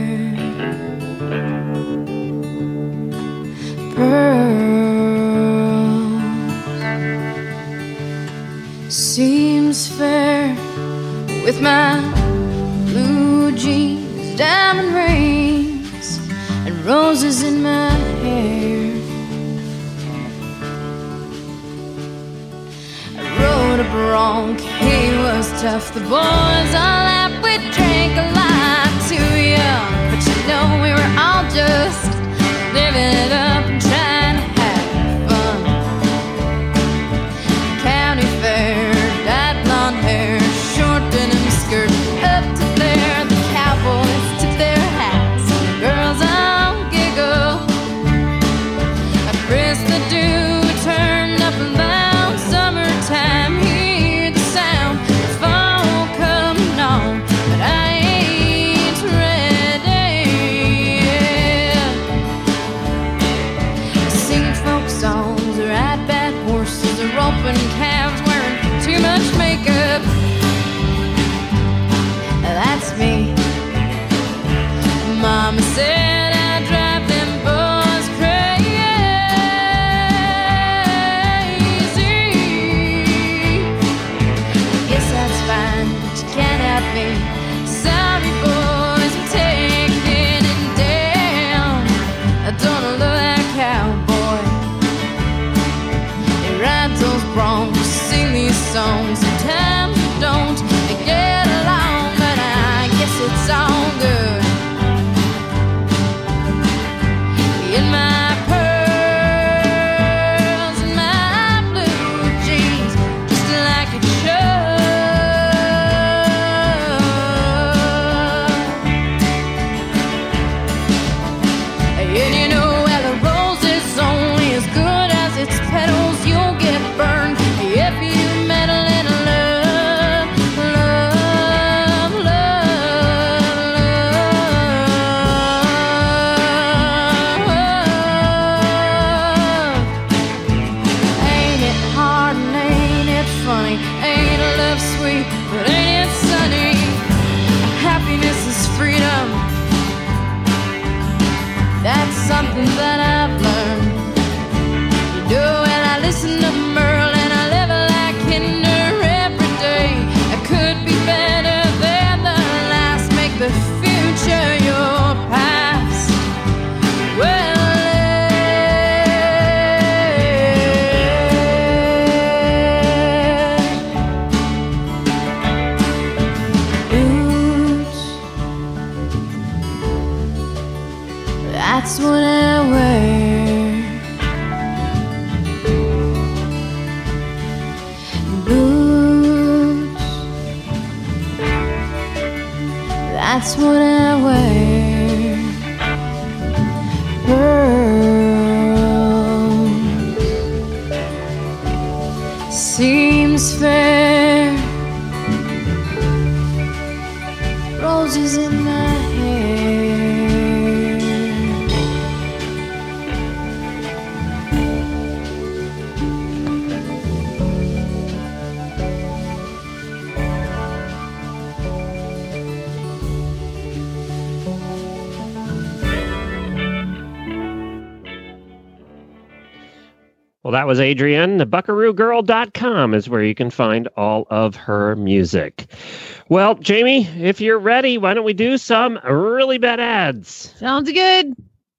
Pearls seems fair with my blue jeans, diamond rings, and roses in my hair. Rode a bronc, he was tough. The boys all laughed, we drank a lot. Too young, but you know we were all just living it up and trying to have fun. County fair, dyed blonde hair, short denim skirt up to there. The cowboys took their hats, the girls all giggle. I pressed the dew, turned up and down. Summertime, hear the sound of fall coming on, but I ain't ready yet. Sing folk songs, ride bad horses, roping calves, wearing too much makeup. That's me. Mama said I drive them boys crazy. Guess that's fine, but you can't have me. Sorry boys, I'm taking it down. I don't look like a cowboy. They ride those broncs, sing these songs. Sometimes we don't get along, but I guess it's all good. In my pearls and my blue jeans, just like it should. And you know, well, the rose is only as good as its petals. You'll get burned if you meddle in love. That's what I wear. Pearl seems fair. Roses in my hair. Well, that was Adrienne. The BuckarooGirl.com is where you can find all of her music. Well, Jamie, if you're ready, why don't we do some really bad ads? Sounds good.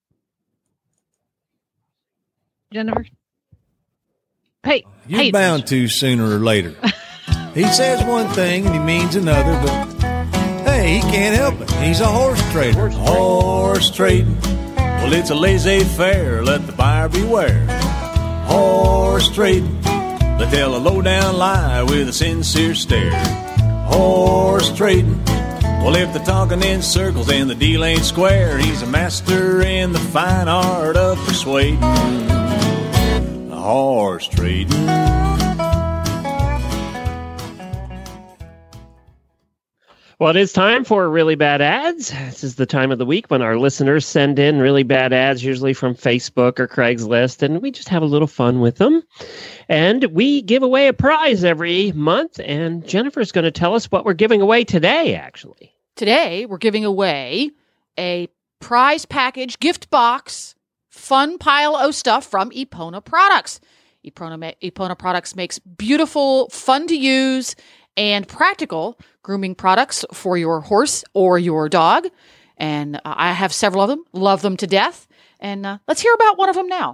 Jennifer? Hey. You're bound to sooner or later. He says one thing and he means another, but hey, he can't help it. He's a horse trader. Horse trading. Well, it's a laissez-faire. Let the buyer beware. Horse trading. They tell a low-down lie with a sincere stare. Horse trading. Well, if they're talking in circles and the deal ain't square, he's a master in the fine art of persuading. Horse trading. Well, it is time for really bad ads. This is the time of the week when our listeners send in really bad ads, usually from Facebook or Craigslist, and we just have a little fun with them. And we give away a prize every month, and Jennifer's going to tell us what we're giving away today, actually. Today, we're giving away a prize package, gift box, fun pile of stuff from Epona Products. Epona Products makes beautiful, fun-to-use, and practical grooming products for your horse or your dog. And I have several of them, love them to death. And let's hear about one of them now.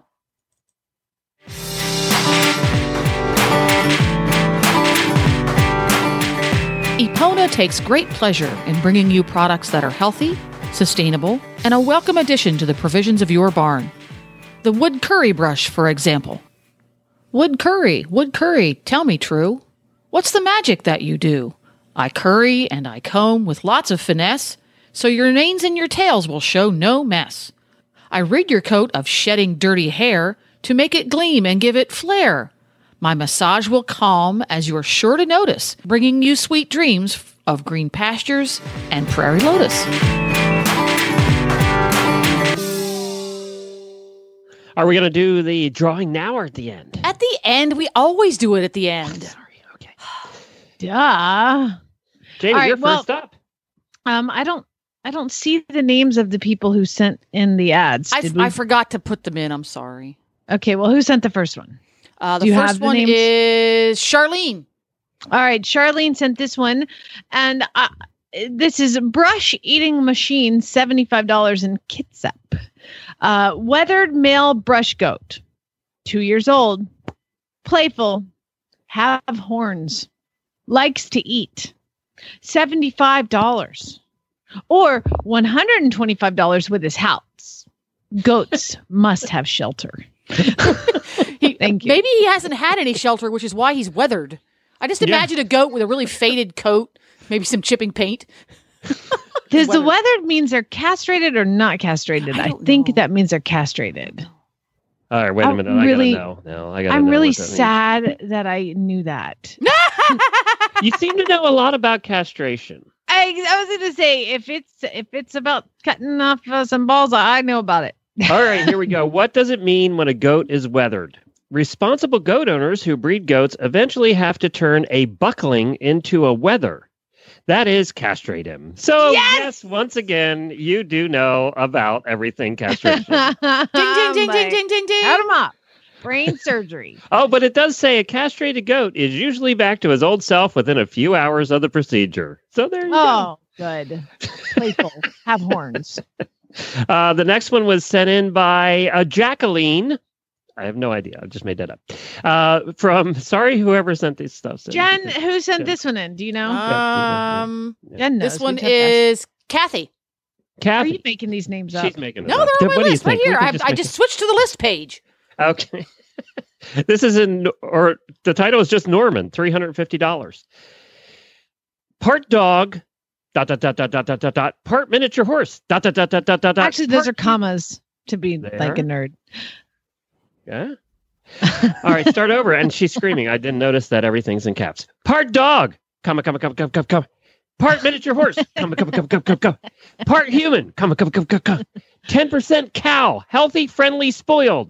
Epona takes great pleasure in bringing you products that are healthy, sustainable, and a welcome addition to the provisions of your barn. The wood curry brush, for example. Wood curry, tell me true. What's the magic that you do? I curry and I comb with lots of finesse, so your manes and your tails will show no mess. I rid your coat of shedding dirty hair to make it gleam and give it flair. My massage will calm, as you're sure to notice, bringing you sweet dreams of green pastures and prairie lotus. Are we going to do the drawing now or at the end? At the end. We always do it at the end. Sorry. Okay. Duh. Jamie, All right, you're first up. I don't see the names of the people who sent in the ads. I forgot to put them in. I'm sorry. Okay, well, who sent the first one? The first one is Charlene. All right, Charlene sent this one, and this is brush eating machine, $75 in Kitsap. Weathered male brush goat, 2 years old, playful, have horns, likes to eat, $75 or $125 with his house. Goats must have shelter. Thank you. Maybe he hasn't had any shelter, which is why he's weathered. I just imagine a goat with a really faded coat, maybe some chipping paint. Does the weathered means they're castrated or not castrated? I think that means they're castrated. All right, wait a minute. Really, I gotta know. I gotta I'm know really what that sad that I knew that. You seem to know a lot about castration. I was going to say, if it's about cutting off some balls, I know about it. All right, here we go. What does it mean when a goat is weathered? Responsible goat owners who breed goats eventually have to turn a buckling into a wether. That is, castrate him. So, yes, once again, you do know about everything castration. Ding, ding, ding, ding, ding, ding, ding. Cut him up. Brain surgery. Oh, but it does say a castrated goat is usually back to his old self within a few hours of the procedure. So there you go. Oh, good. Playful. Have horns. The next one was sent in by Jacqueline. I have no idea. I just made that up. Sorry, whoever sent these stuff. Jen, who sent this one in? Do you know? Jen knows. This one is Kathy. Are you making these names up? She's making it up. No, they're on my list right here. I just switched to the list page. Okay. This is the title is just Norman, $350. Part dog, dot dot dot dot dot dot dot dot part miniature horse dot dot dot dot dot dot. Actually, those are commas to be like a nerd. Yeah. All right, start over. And she's screaming. I didn't notice that everything's in caps. Part dog, comma. Part miniature horse, comma. Part human, comma. 10% cow, healthy, friendly, spoiled.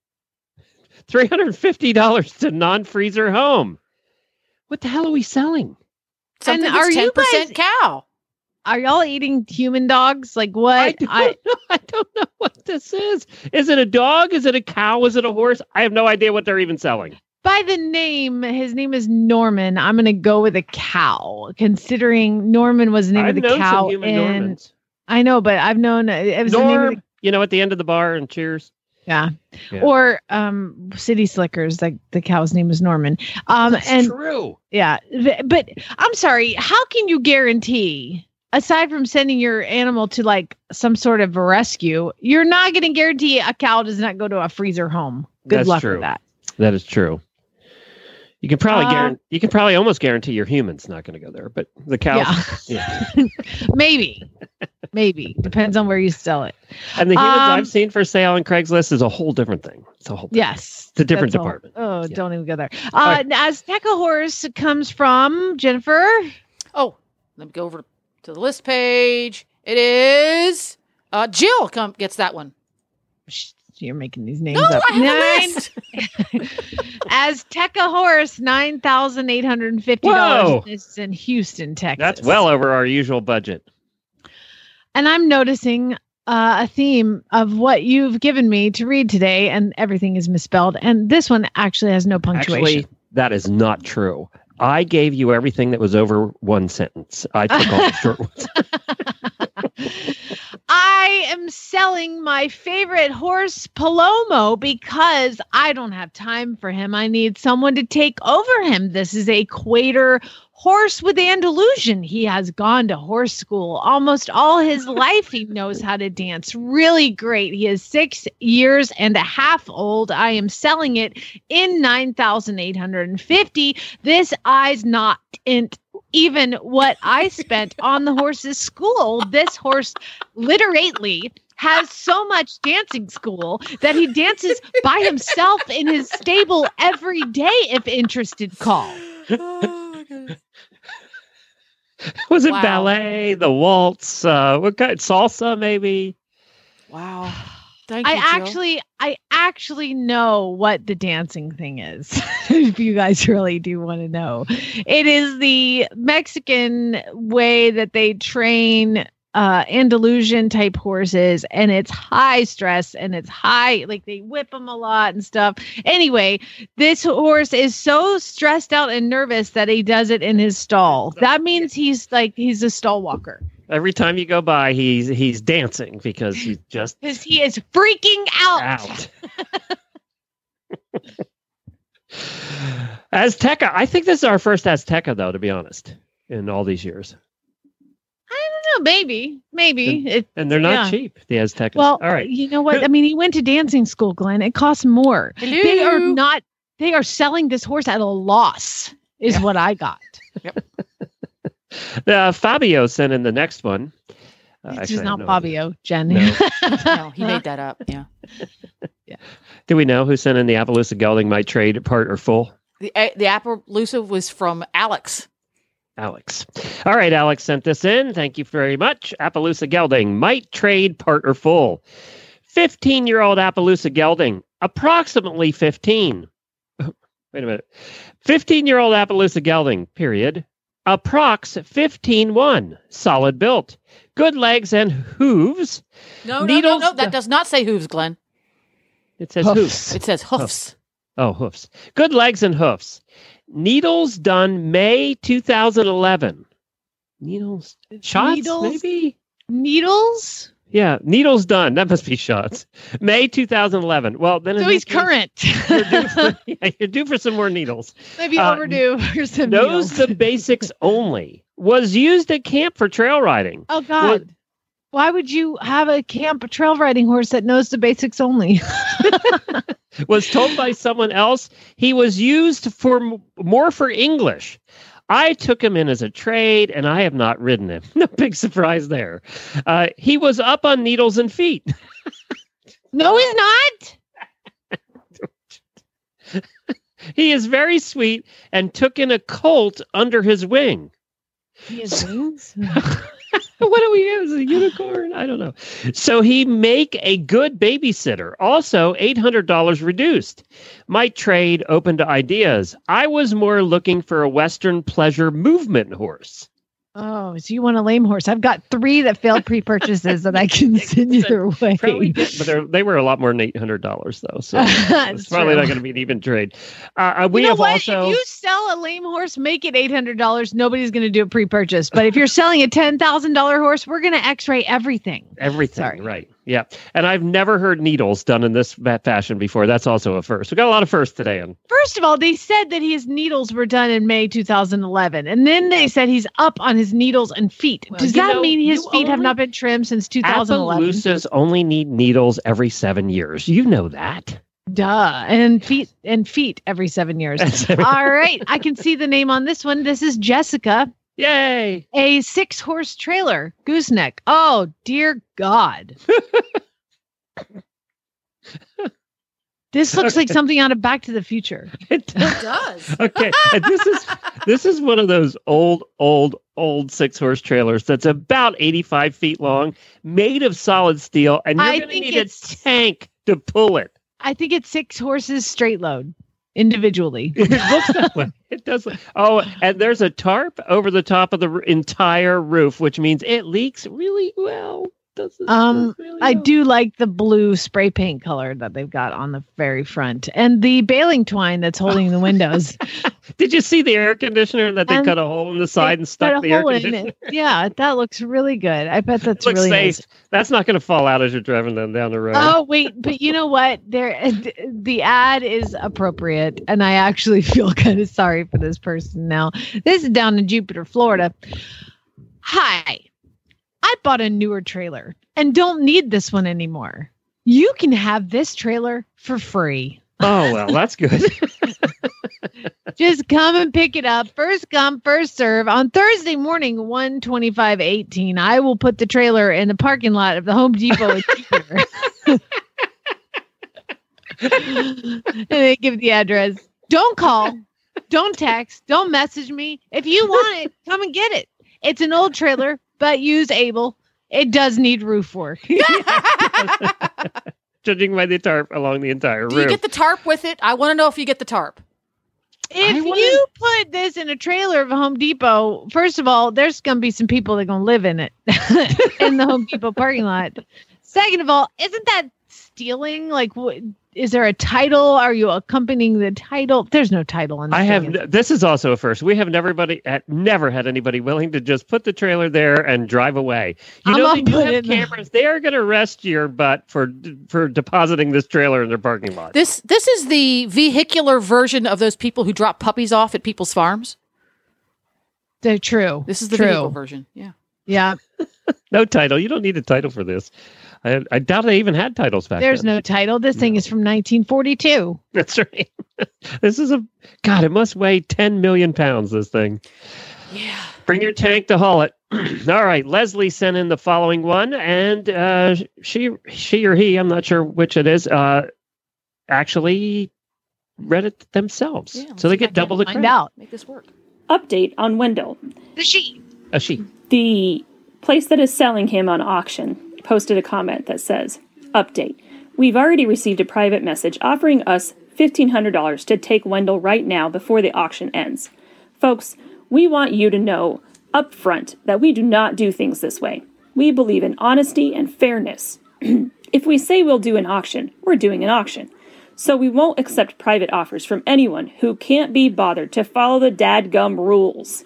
$350 to non-freezer home. What the hell are we selling? Something that's 10% cow. Are y'all eating human dogs? Like what? I don't know what this is. Is it a dog? Is it a cow? Is it a horse? I have no idea what they're even selling. By the name, his name is Norman. I'm going to go with a cow, considering Norman was the name of the cow. I know, but I've known it was the name of the, at the end of the bar and Cheers. Yeah. Or City Slickers, like the cow's name is Norman. That's true. Yeah. But I'm sorry, how can you guarantee, aside from sending your animal to like some sort of a rescue, you're not going to guarantee a cow does not go to a freezer home? Good luck with that. That is true. You can probably almost guarantee your human's not going to go there, but the cow, maybe depends on where you sell it. And the humans I've seen for sale on Craigslist is a whole different thing. It's a whole yes, it's a different department. Don't even go there. Azteca horse comes from Jennifer. Oh, let me go over to the list page. It is Jill. Gets that one. You're making these names up. Azteca horse, $9,850. This is in Houston, Texas. That's well over our usual budget. And I'm noticing a theme of what you've given me to read today, and everything is misspelled. And this one actually has no punctuation. Actually, that is not true. I gave you everything that was over one sentence. I took all the short ones. I am selling my favorite horse, Palomo, because I don't have time for him. I need someone to take over him. This is a Quarter horse with Andalusian. He has gone to horse school almost all his life. He knows how to dance really great. He is 6 years and a half old. I am selling it in $9,850. This eye's not in even what I spent on the horse's school. This horse literally has so much dancing school that he dances by himself in his stable every day if interested call. Was it ballet, the waltz, what kind, salsa maybe? Wow. Thank you, I actually know what the dancing thing is. If you guys really do want to know, it is the Mexican way that they train Andalusian type horses, and it's high stress and it's high, like they whip them a lot and stuff. Anyway, this horse is so stressed out and nervous that he does it in his stall. That means he's a stall walker. Every time you go by, he's dancing because he is freaking out. Azteca. I think this is our first Azteca, though, to be honest, in all these years. I don't know. Maybe. And they're not cheap, the Aztecas. Well, all right. You know what? I mean, he went to dancing school, Glenn. It costs more. Hello? They are selling this horse at a loss, is what I got. Yep. Fabio sent in the next one. It's just not Fabio, Jen. No. No, he made that up. Yeah. Do we know who sent in the Appaloosa Gelding might trade part or full? The Appaloosa was from Alex. All right, Alex sent this in. Thank you very much. Appaloosa Gelding might trade part or full. 15-year-old Appaloosa Gelding, approximately 15. Wait a minute. 15-year-old Appaloosa Gelding, period. Approx 15-1. Solid built. Good legs and hooves. No. That does not say hooves, Glenn. It says hoofs. It says hoofs. Oh, hoofs. Good legs and hoofs. Needles done May 2011. Needles? Shots, maybe? Needles? Yeah, needles done. That must be shots. May 2011. Well, then so he's current. You're due for some more needles. Maybe overdue for some knows needles. The basics only. Was used at camp for trail riding. Oh, God. Why would you have a camp trail riding horse that knows the basics only? Was told by someone else he was used for more for English. I took him in as a trade, and I have not ridden him. No big surprise there. He was up on needles and feet. No, he's not. He is very sweet and took in a colt under his wing. He has wings? What do we use? A unicorn? I don't know. So he make a good babysitter. Also, $800 reduced. My trade open to ideas. I was more looking for a Western pleasure movement horse. Oh, so you want a lame horse? I've got 3 that failed pre-purchases that I can send your way. But they were a lot more than $800 though, so it's probably not going to be an even trade. We have also. If you sell a lame horse, make it $800. Nobody's going to do a pre-purchase. But if you're selling a $10,000 horse, we're going to X-ray everything. Everything, right? Yeah, and I've never heard needles done in this fashion before. That's also a first. We got a lot of firsts today. First of all, they said that his needles were done in May 2011, and then they said he's up on his needles and feet. Well, Does that mean his feet have not been trimmed since 2011? Appaloosas only need needles every 7 years. You know that. Duh. And feet every 7 years. All right, I can see the name on this one. This is Jessica. Yay! A 6-horse trailer, gooseneck. Oh, dear God. This looks like something out of Back to the Future. It does. Okay. And this is one of those old 6-horse trailers that's about 85 feet long, made of solid steel, and you're going to need a tank to pull it. I think it's 6 horses straight load. Individually. It looks that way. It does. Oh, and there's a tarp over the top of the entire roof, which means it leaks really well. I do like the blue spray paint color that they've got on the very front and the baling twine that's holding the windows. Did you see the air conditioner that they cut a hole in the side and stuck the air conditioner? Yeah, that looks really good. I bet that's really safe. Nice. That's not going to fall out as you're driving them down the road. Oh, wait, but you know what? The ad is appropriate, and I actually feel kind of sorry for this person now. This is down in Jupiter, Florida. Hi. I bought a newer trailer and don't need this one anymore. You can have this trailer for free. Oh, well, that's good. Just come and pick it up. First come, first serve. On Thursday morning, 1:25:18, I will put the trailer in the parking lot of the Home Depot. And they give the address. Don't call. Don't text. Don't message me. If you want it, come and get it. It's an old trailer, but use able. It does need roof work. Judging by the tarp along the entire roof. Do you get the tarp with it? I want to know if you get the tarp. If you put this in a trailer of a Home Depot, first of all, there's going to be some people that are going to live in it in the Home Depot parking lot. Second of all, isn't that stealing? Like, is there a title? Are you accompanying the title? There's no title on this. This is also a first. We have never had anybody willing to just put the trailer there and drive away. You know, they do have cameras. They are going to arrest your butt for depositing this trailer in their parking lot. This is the vehicular version of those people who drop puppies off at people's farms. They're true. This is the vehicle version. Yeah. Yeah. No title. You don't need a title for this. I doubt they even had titles back then. There's no title. This thing is from 1942. That's right. This is it must weigh 10 million pounds, this thing. Yeah. Bring your tank to haul it. All right. Leslie sent in the following one, and she or he, I'm not sure which it is, actually read it themselves. Yeah, so they get double the credit. Out. Make this work. Update on Wendell. A she. The place that is selling him on auction posted a comment that says, update. We've already received a private message offering us $1,500 to take Wendell right now before the auction ends. Folks, we want you to know up front that we do not do things this way. We believe in honesty and fairness. If we say we'll do an auction, we're doing an auction. So we won't accept private offers from anyone who can't be bothered to follow the dadgum rules.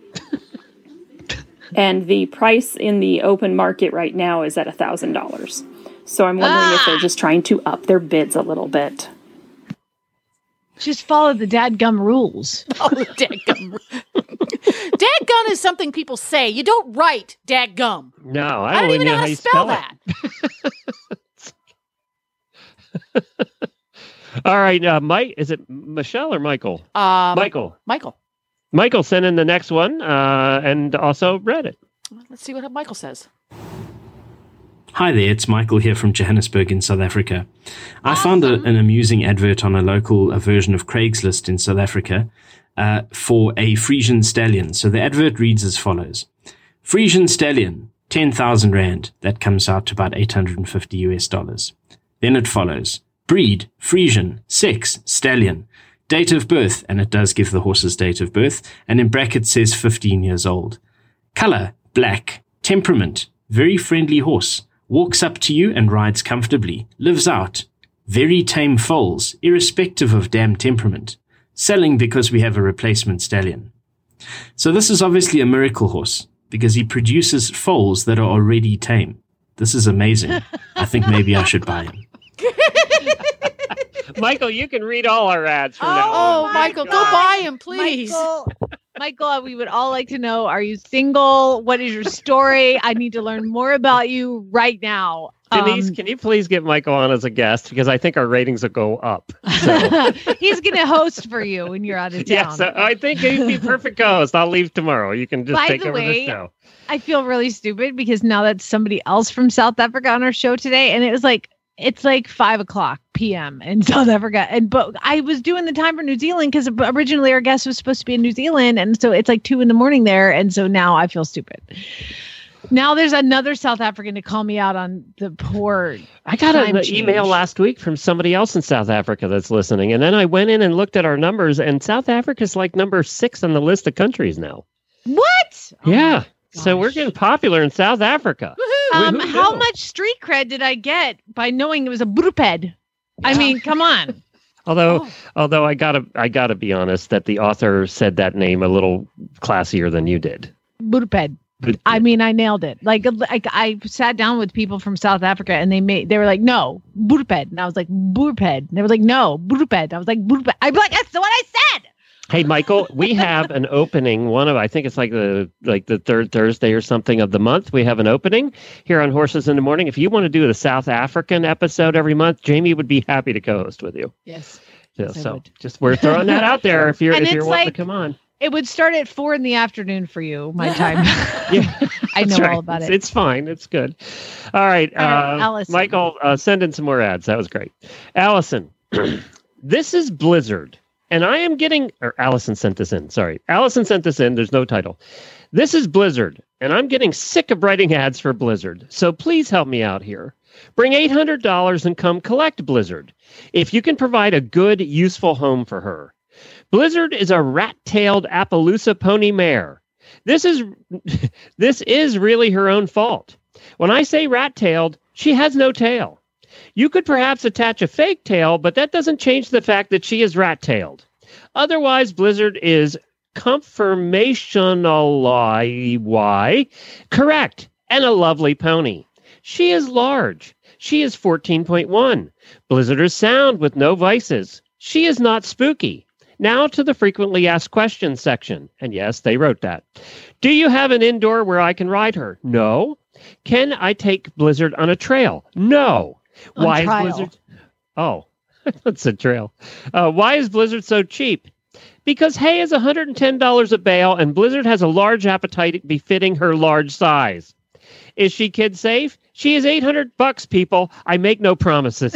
And the price in the open market right now is at $1,000. So I'm wondering if they're just trying to up their bids a little bit. Just follow the dadgum rules. Oh, dadgum. Dadgum is something people say. You don't write dadgum. No, I don't even know how to spell that. All right, Mike. Is it Michelle or Michael? Michael. Michael sent in the next one and also read it. Let's see what Michael says. Hi there, it's Michael here from Johannesburg in South Africa. I found an amusing advert on a local version of Craigslist in South Africa for a Frisian stallion. So the advert reads as follows. Frisian stallion, 10,000 Rand. That comes out to about $850. Then it follows. Breed, Frisian. Sex, stallion. Date of birth, and it does give the horse's date of birth, and in brackets says 15 years old. Color, black. Temperament, very friendly horse. Walks up to you and rides comfortably. Lives out. Very tame foals, irrespective of damn temperament. Selling because we have a replacement stallion. So this is obviously a miracle horse, because he produces foals that are already tame. This is amazing. I think maybe I should buy him. Michael, you can read all our ads from now on. Oh, Michael, go buy him, please. Michael, we would all like to know, are you single? What is your story? I need to learn more about you right now. Denise, can you please get Michael on as a guest? Because I think our ratings will go up. So. He's going to host for you when you're out of town. Yes, I think he'd be perfect co-host. I'll leave tomorrow. You can just take over the show. I feel really stupid because now that's somebody else from South Africa on our show today. And it's like 5:00 p.m. in South Africa. But I was doing the time for New Zealand because originally our guest was supposed to be in New Zealand. And so it's like 2 a.m. there. And so now I feel stupid. Now there's another South African to call me out on the poor. I got an email last week from somebody else in South Africa that's listening. And then I went in and looked at our numbers, and South Africa's like number 6 on the list of countries now. What? Yeah. So we're getting popular in South Africa. How much street cred did I get by knowing it was a Boerped? I mean, come on. Although I gotta be honest that the author said that name a little classier than you did. Boerped. I mean, I nailed it. Like I sat down with people from South Africa, and they were like, "No, Boerped," and I was like, "Boerped." And they were like, "No, Boerped." I was like, "Boerped." I'm like, "That's what I said." Hey, Michael, we have an opening. I think it's like the third Thursday or something of the month. We have an opening here on Horses in the Morning. If you want to do the South African episode every month, Jamie would be happy to co-host with you. Yes. So just we're throwing that out there if you're wanting to come on. It would start at 4 p.m. for you, my time. Yeah, I know all about it. It's fine. It's good. All right. Allison. Michael, send in some more ads. That was great. Allison, this is Blizzard. And I am getting, or Allison sent this in. Sorry. Allison sent this in. There's no title. This is Blizzard. And I'm getting sick of writing ads for Blizzard. So please help me out here. Bring $800 and come collect Blizzard. If you can provide a good, useful home for her. Blizzard is a rat-tailed Appaloosa pony mare. This is really her own fault. When I say rat-tailed, she has no tail. You could perhaps attach a fake tail, but that doesn't change the fact that she is rat-tailed. Otherwise, Blizzard is conformationally correct and a lovely pony. She is large. She is 14.1. Blizzard is sound with no vices. She is not spooky. Now to the frequently asked questions section. And yes, they wrote that. Do you have an indoor where I can ride her? No. Can I take Blizzard on a trail? No. Why is Blizzard? Oh, that's a trail. Why is Blizzard so cheap? Because hay is $110 a bale, and Blizzard has a large appetite befitting her large size. Is she kid safe? She is $800, people. I make no promises.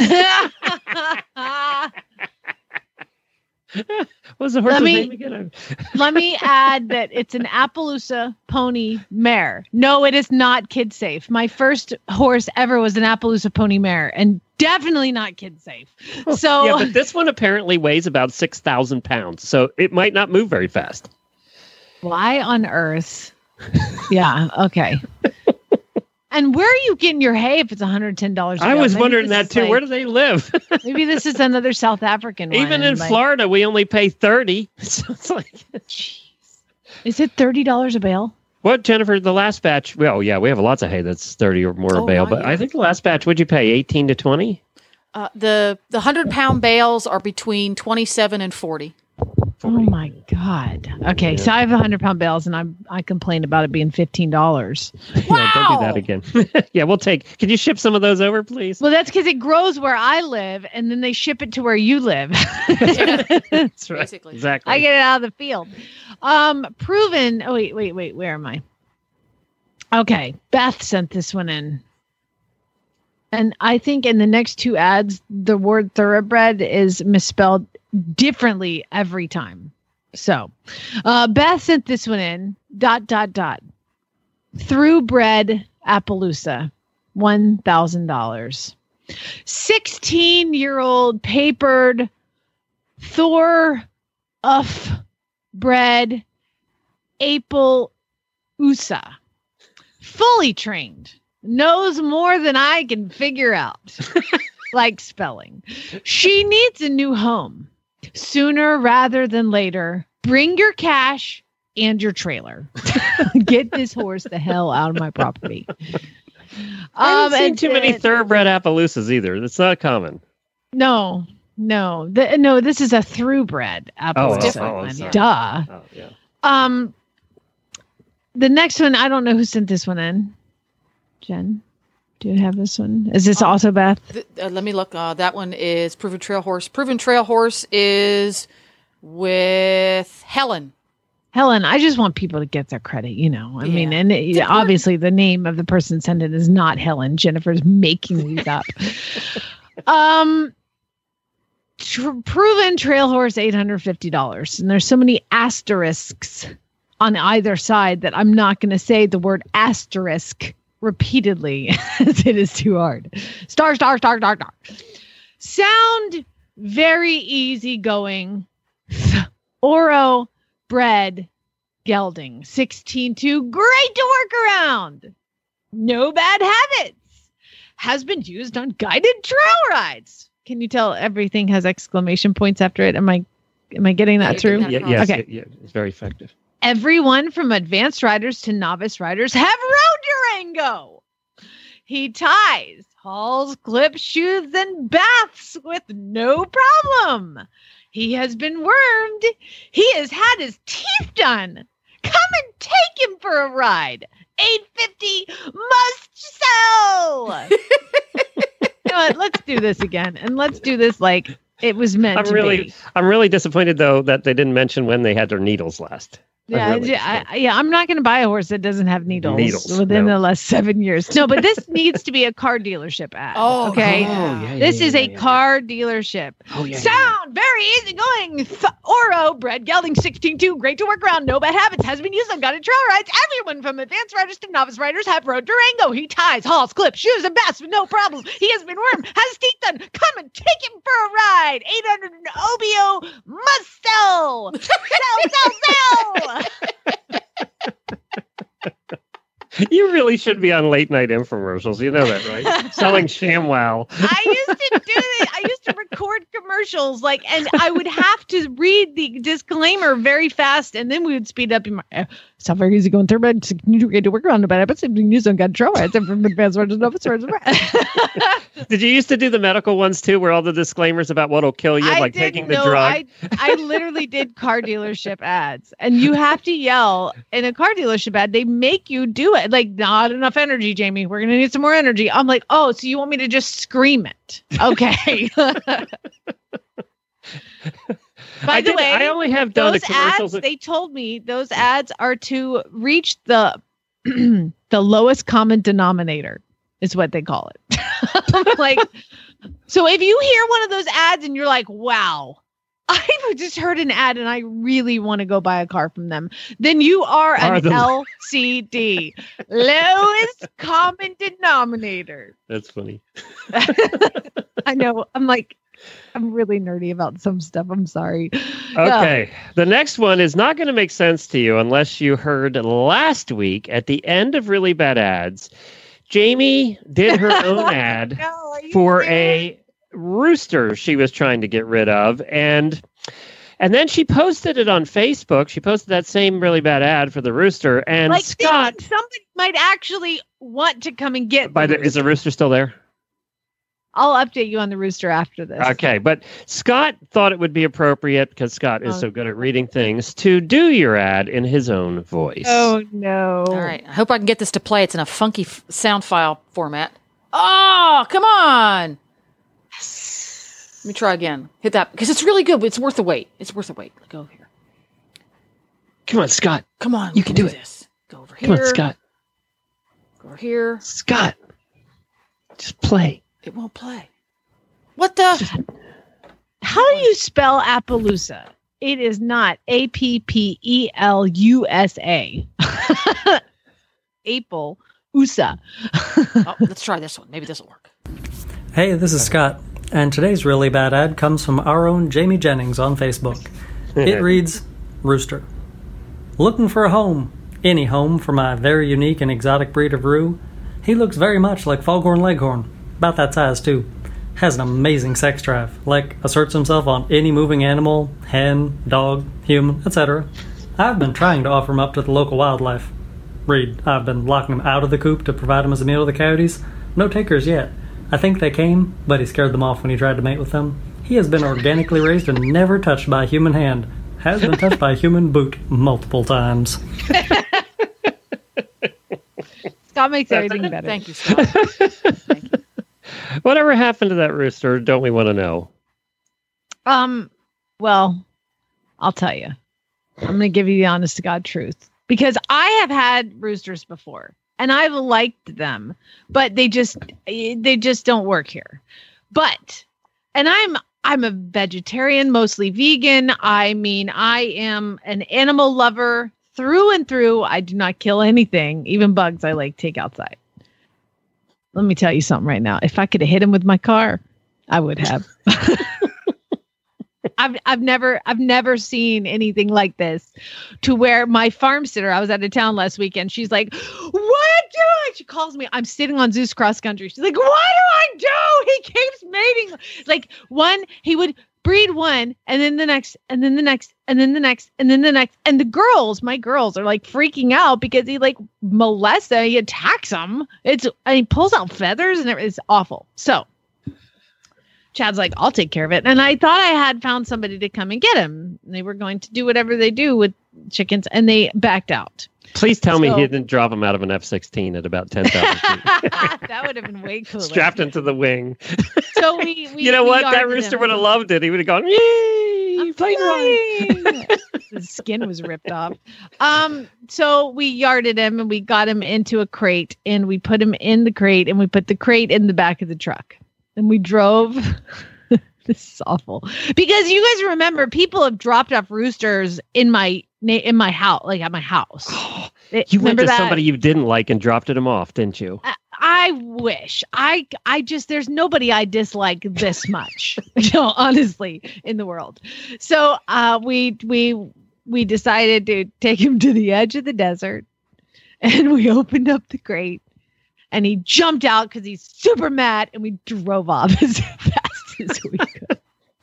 What's the horse's name again? Let me add that it's an Appaloosa pony mare. No, it is not kid safe. My first horse ever was an Appaloosa pony mare, and definitely not kid safe. So yeah, but this one apparently weighs about 6,000 pounds, so it might not move very fast. Why on earth? Yeah, okay. And where are you getting your hay if it's $110? I was wondering that too. Where do they live? Maybe this is another South African one. Even in Florida, we only pay $30. So it's like, jeez. Is it $30 a bale? What, Jennifer? The last batch? Well, yeah, we have lots of hay that's 30 or more a bale. But I think the last batch, what'd you pay? 18 to 20? The 100-pound bales are between 27 and 40. Oh my God. Okay, so I have 100-pound bales, and I complained about it being $15. Wow! No, don't do that again. Yeah, we'll take. Can you ship some of those over, please? Well, that's because it grows where I live, and then they ship it to where you live. That's right. Basically. Exactly. I get it out of the field. Proven. Oh, wait. Where am I? Okay, Beth sent this one in. And I think in the next two ads, the word thoroughbred is misspelled differently every time. So, Beth sent this one in. ... Thoroughbred Appaloosa, $1,000. 16-year-old papered Thor bred Appaloosa, fully trained. Knows more than I can figure out. Like spelling. She needs a new home. Sooner rather than later. Bring your cash and your trailer. Get this horse the hell out of my property. I haven't seen too many thoroughbred Appaloosas either. It's not common. No. This is a thoroughbred Appaloosa. Duh. Oh, yeah. The next one, I don't know who sent this one in. Jen, do you have this one? Is this also Beth? Let me look. That one is Proven Trail Horse. Proven Trail Horse is with Helen. Helen, I just want people to get their credit, I mean, and obviously the name of the person sent it is not Helen. Jennifer's making these up. Proven Trail Horse, $850. And there's so many asterisks on either side that I'm not going to say the word asterisk repeatedly as it is too hard. Star. Sound very easygoing. Oro bred gelding 16-2. Great to work around. No bad habits. Has been used on guided trail rides. Can you tell everything has exclamation points after it? Am I getting that through? Yes. Okay. Yeah, it's very effective. Everyone from advanced riders to novice riders have rode Durango. He ties, hauls, clips, shoes, and baths with no problem. He has been wormed. He has had his teeth done. Come and take him for a ride. $850 must sell. You know what? Let's do this again. And let's do this like it was meant to be. I'm really disappointed, though, that they didn't mention when they had their needles last. I'm not going to buy a horse that doesn't have needles within the last 7 years. No, but this needs to be a car dealership ad. Okay. This is a car dealership. Sound very easygoing. Oro bred gelding 16-2. Great to work around. No bad habits. Has been used on guided trail rides. Everyone from advanced riders to novice riders have rode Durango. He ties, hauls, clips, shoes, and baths with no problem. He has been wormed. Has his teeth done. Come and take him for a ride. 800 OBO must sell. Sell. You really should be on late night infomercials. You know that, right? Selling ShamWow. I used to do that. I used to record commercials, and I would have to read the disclaimer very fast, and then we would speed up. It's not very easy going through, but you get to work around about it. But something news on God Trail rides from advanced riders. Did you used to do the medical ones too, where all the disclaimers about what'll kill you, taking the drug? I literally did car dealership ads, and you have to yell in a car dealership ad. They make you do it. Like, not enough energy, Jamie. We're gonna need some more energy. I'm like, oh, so you want me to just scream it? Okay. By the way, I only have done those the commercials. Ads, they told me those ads are to reach the the lowest common denominator, is what they call it. So if you hear one of those ads and you're like, wow, I just heard an ad and I really want to go buy a car from them, then you are an LCD, lowest common denominator. That's funny. I know. I'm really nerdy about some stuff. I'm sorry. Okay. The next one is not going to make sense to you unless you heard last week at the end of Really Bad Ads. Jamie did her own ad for a rooster she was trying to get rid of. And then she posted it on Facebook. She posted that same Really Bad ad for the rooster. And Scott... somebody might actually want to come and get is the rooster still there? I'll update you on the rooster after this. Okay, but Scott thought it would be appropriate, because Scott is so good at reading things, to do your ad in his own voice. Oh, no. All right. I hope I can get this to play. It's in a funky sound file format. Oh, come on. Yes. Let me try again. Hit that, because it's really good. It's worth the wait. It's worth the wait. Go here. Come on, Scott. Come on. You can do it. This. Go over here. Come on, Scott. Go over here. Scott. Just play. It won't play. What the? How do you spell Appaloosa? It is not Applelusa. Apple USA. Oh, let's try this one. Maybe this will work. Hey, this is Scott, and today's really bad ad comes from our own Jamie Jennings on Facebook. It reads, Rooster. Looking for a home. Any home for my very unique and exotic breed of Roo. He looks very much like Foghorn Leghorn. About that size, too. Has an amazing sex drive. Like, asserts himself on any moving animal, hen, dog, human, etc. I've been trying to offer him up to the local wildlife. Read, I've been locking him out of the coop to provide him as a meal to the coyotes. No takers yet. I think they came, but he scared them off when he tried to mate with them. He has been organically raised and never touched by a human hand. Has been touched by a human boot multiple times. Scott makes everything better. Thank you, Scott. Thank you. Whatever happened to that rooster? Don't we want to know? Well, I'll tell you. I'm going to give you the honest to God truth, because I have had roosters before and I've liked them, but they just don't work here. But, and I'm a vegetarian, mostly vegan. I mean, I am an animal lover through and through. I do not kill anything, even bugs I like take outside. Let me tell you something right now. If I could have hit him with my car, I would have. I've never seen anything like this, to where my farm sitter, I was out of town last weekend. She's like, what do I? She calls me. I'm sitting on Zeus cross country. She's like, what do I do? He keeps mating. Like he would breed one, and then the next, and then the next, and then the next, and then the next. And my girls are like freaking out because he like molests them. He attacks them. And he pulls out feathers, and it's awful. So Chad's like, I'll take care of it. And I thought I had found somebody to come and get him. They were going to do whatever they do with chickens, and they backed out. Please tell me he didn't drop him out of an F-16 at about 10,000 feet. That would have been way cooler. Strapped into the wing. So we you know what? That rooster would have loved it. He would have gone, yay! Plane ride. His skin was ripped off. So we yarded him, and we got him into a crate, and we put him in the crate, and we put the crate in the back of the truck. And we drove. This is awful, because you guys remember people have dropped off roosters in my house, like at my house. You went to somebody you didn't like and dropped them off, didn't you? I wish. I just, there's nobody I dislike this much, honestly, in the world. So we decided to take him to the edge of the desert, and we opened up the crate. And he jumped out because he's super mad, and we drove off as fast as we could.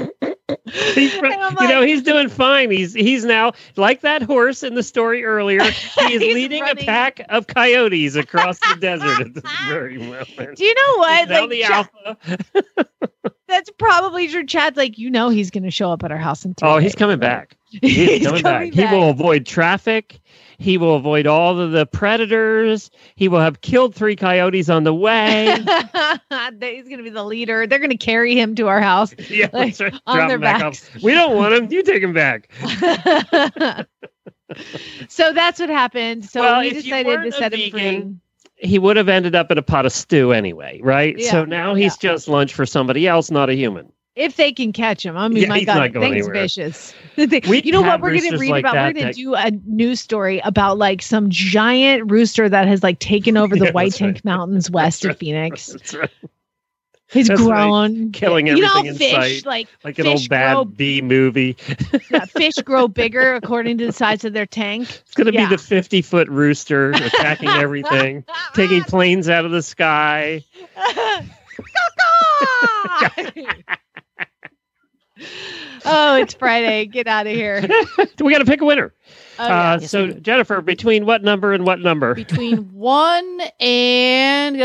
He's doing fine. He's now like that horse in the story earlier. He is leading running a pack of coyotes across the desert at this very moment. Do you know what? He's now the alpha. That's probably true. Chad's like, he's going to show up at our house in 3 days. He's coming back. He's coming back. He will avoid traffic. He will avoid all of the predators. He will have killed 3 coyotes on the way. He's going to be the leader. They're going to carry him to our house. Yeah, like, right. on their backs. We don't want him. You take him back. So that's what happened. So we decided to set him free. He would have ended up in a pot of stew anyway, right? Yeah, so now he's just lunch for somebody else, not a human. If they can catch him. I mean, my God, things vicious. You know what we're going to read about? We're going to do a news story about like some giant rooster that has like taken over the White Tank Mountains west of Phoenix. That's right. He's grown. Right. Killing everything in fish, sight. Like an old bad B movie. Fish grow bigger according to the size of their tank. It's going to be the 50-foot rooster attacking everything, taking planes out of the sky. Oh, it's Friday. Get out of here. We got to pick a winner. Oh, yeah. So, Jennifer, between what number and what number? Between 1 and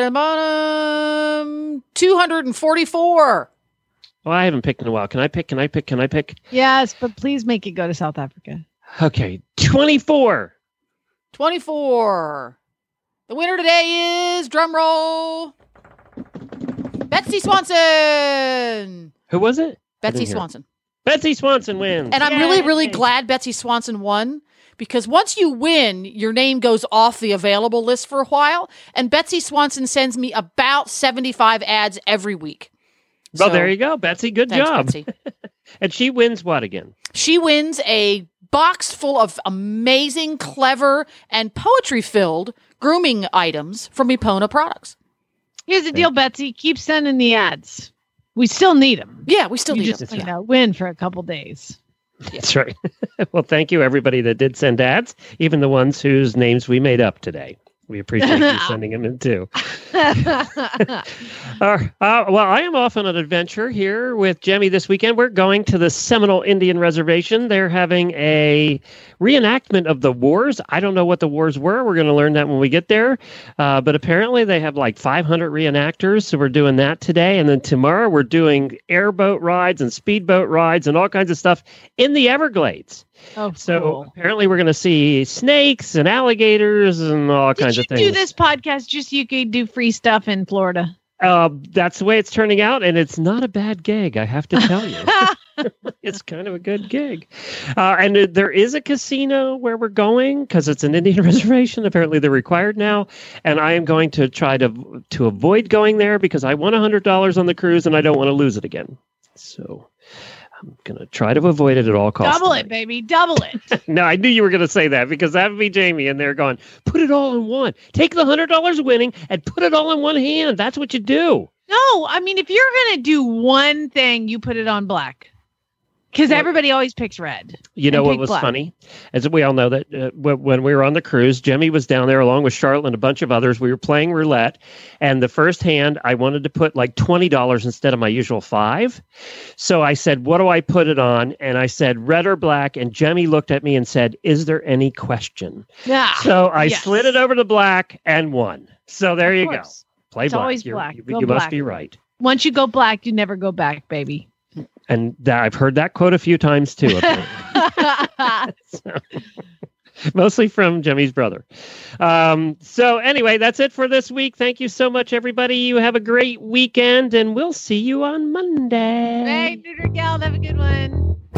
244. Well, I haven't picked in a while. Can I pick? Yes, but please make it go to South Africa. Okay, 24. 24. The winner today is, drum roll, Betsy Swanson. Who was it? Betsy Swanson. Betsy Swanson wins. And I'm really, really glad Betsy Swanson won, because once you win, your name goes off the available list for a while. And Betsy Swanson sends me about 75 ads every week. Well, there you go, Betsy. Good job. Betsy. And she wins what again? She wins a box full of amazing, clever, and poetry-filled grooming items from Epona Products. Here's the deal, Betsy. Keep sending the ads. We still need them. Yeah, we still need them. Win for a couple days. That's right. Well, thank you, everybody that did send ads, even the ones whose names we made up today. We appreciate you sending them in, too. Well, I am off on an adventure here with Jemmy this weekend. We're going to the Seminole Indian Reservation. They're having a reenactment of the wars. I don't know what the wars were. We're going to learn that when we get there. But apparently they have like 500 reenactors, so we're doing that today. And then tomorrow we're doing airboat rides and speedboat rides and all kinds of stuff in the Everglades. Oh, so cool. Apparently we're going to see snakes and alligators and all kinds of things. Did you do this podcast just so you could do free stuff in Florida? That's the way it's turning out, and it's not a bad gig, I have to tell you. It's kind of a good gig. And there is a casino where we're going because it's an Indian reservation. Apparently they're required now. And I am going to try to avoid going there because I won $100 on the cruise and I don't want to lose it again. So I'm going to try to avoid it at all costs. Double it, baby. Double it. No, I knew you were going to say that because that would be Jamie and they're going, put it all in one. Take the $100 winning and put it all in one hand. That's what you do. No, I mean, if you're going to do one thing, you put it on black. Because everybody always picks red. You know what was funny? As we all know that when we were on the cruise, Jemmy was down there along with Charlotte and a bunch of others. We were playing roulette. And the first hand, I wanted to put like $20 instead of my usual $5. So I said, what do I put it on? And I said, red or black. And Jemmy looked at me and said, is there any question? Yeah. So I slid it over to black and won. So there you go. Play it's black. Always black. You must be right. Once you go black, you never go back, baby. And I've heard that quote a few times too. Mostly from Jemmy's brother. So anyway, that's it for this week. Thank you so much, everybody. You have a great weekend, and we'll see you on Monday. Hey, Neuter Gal, have a good one.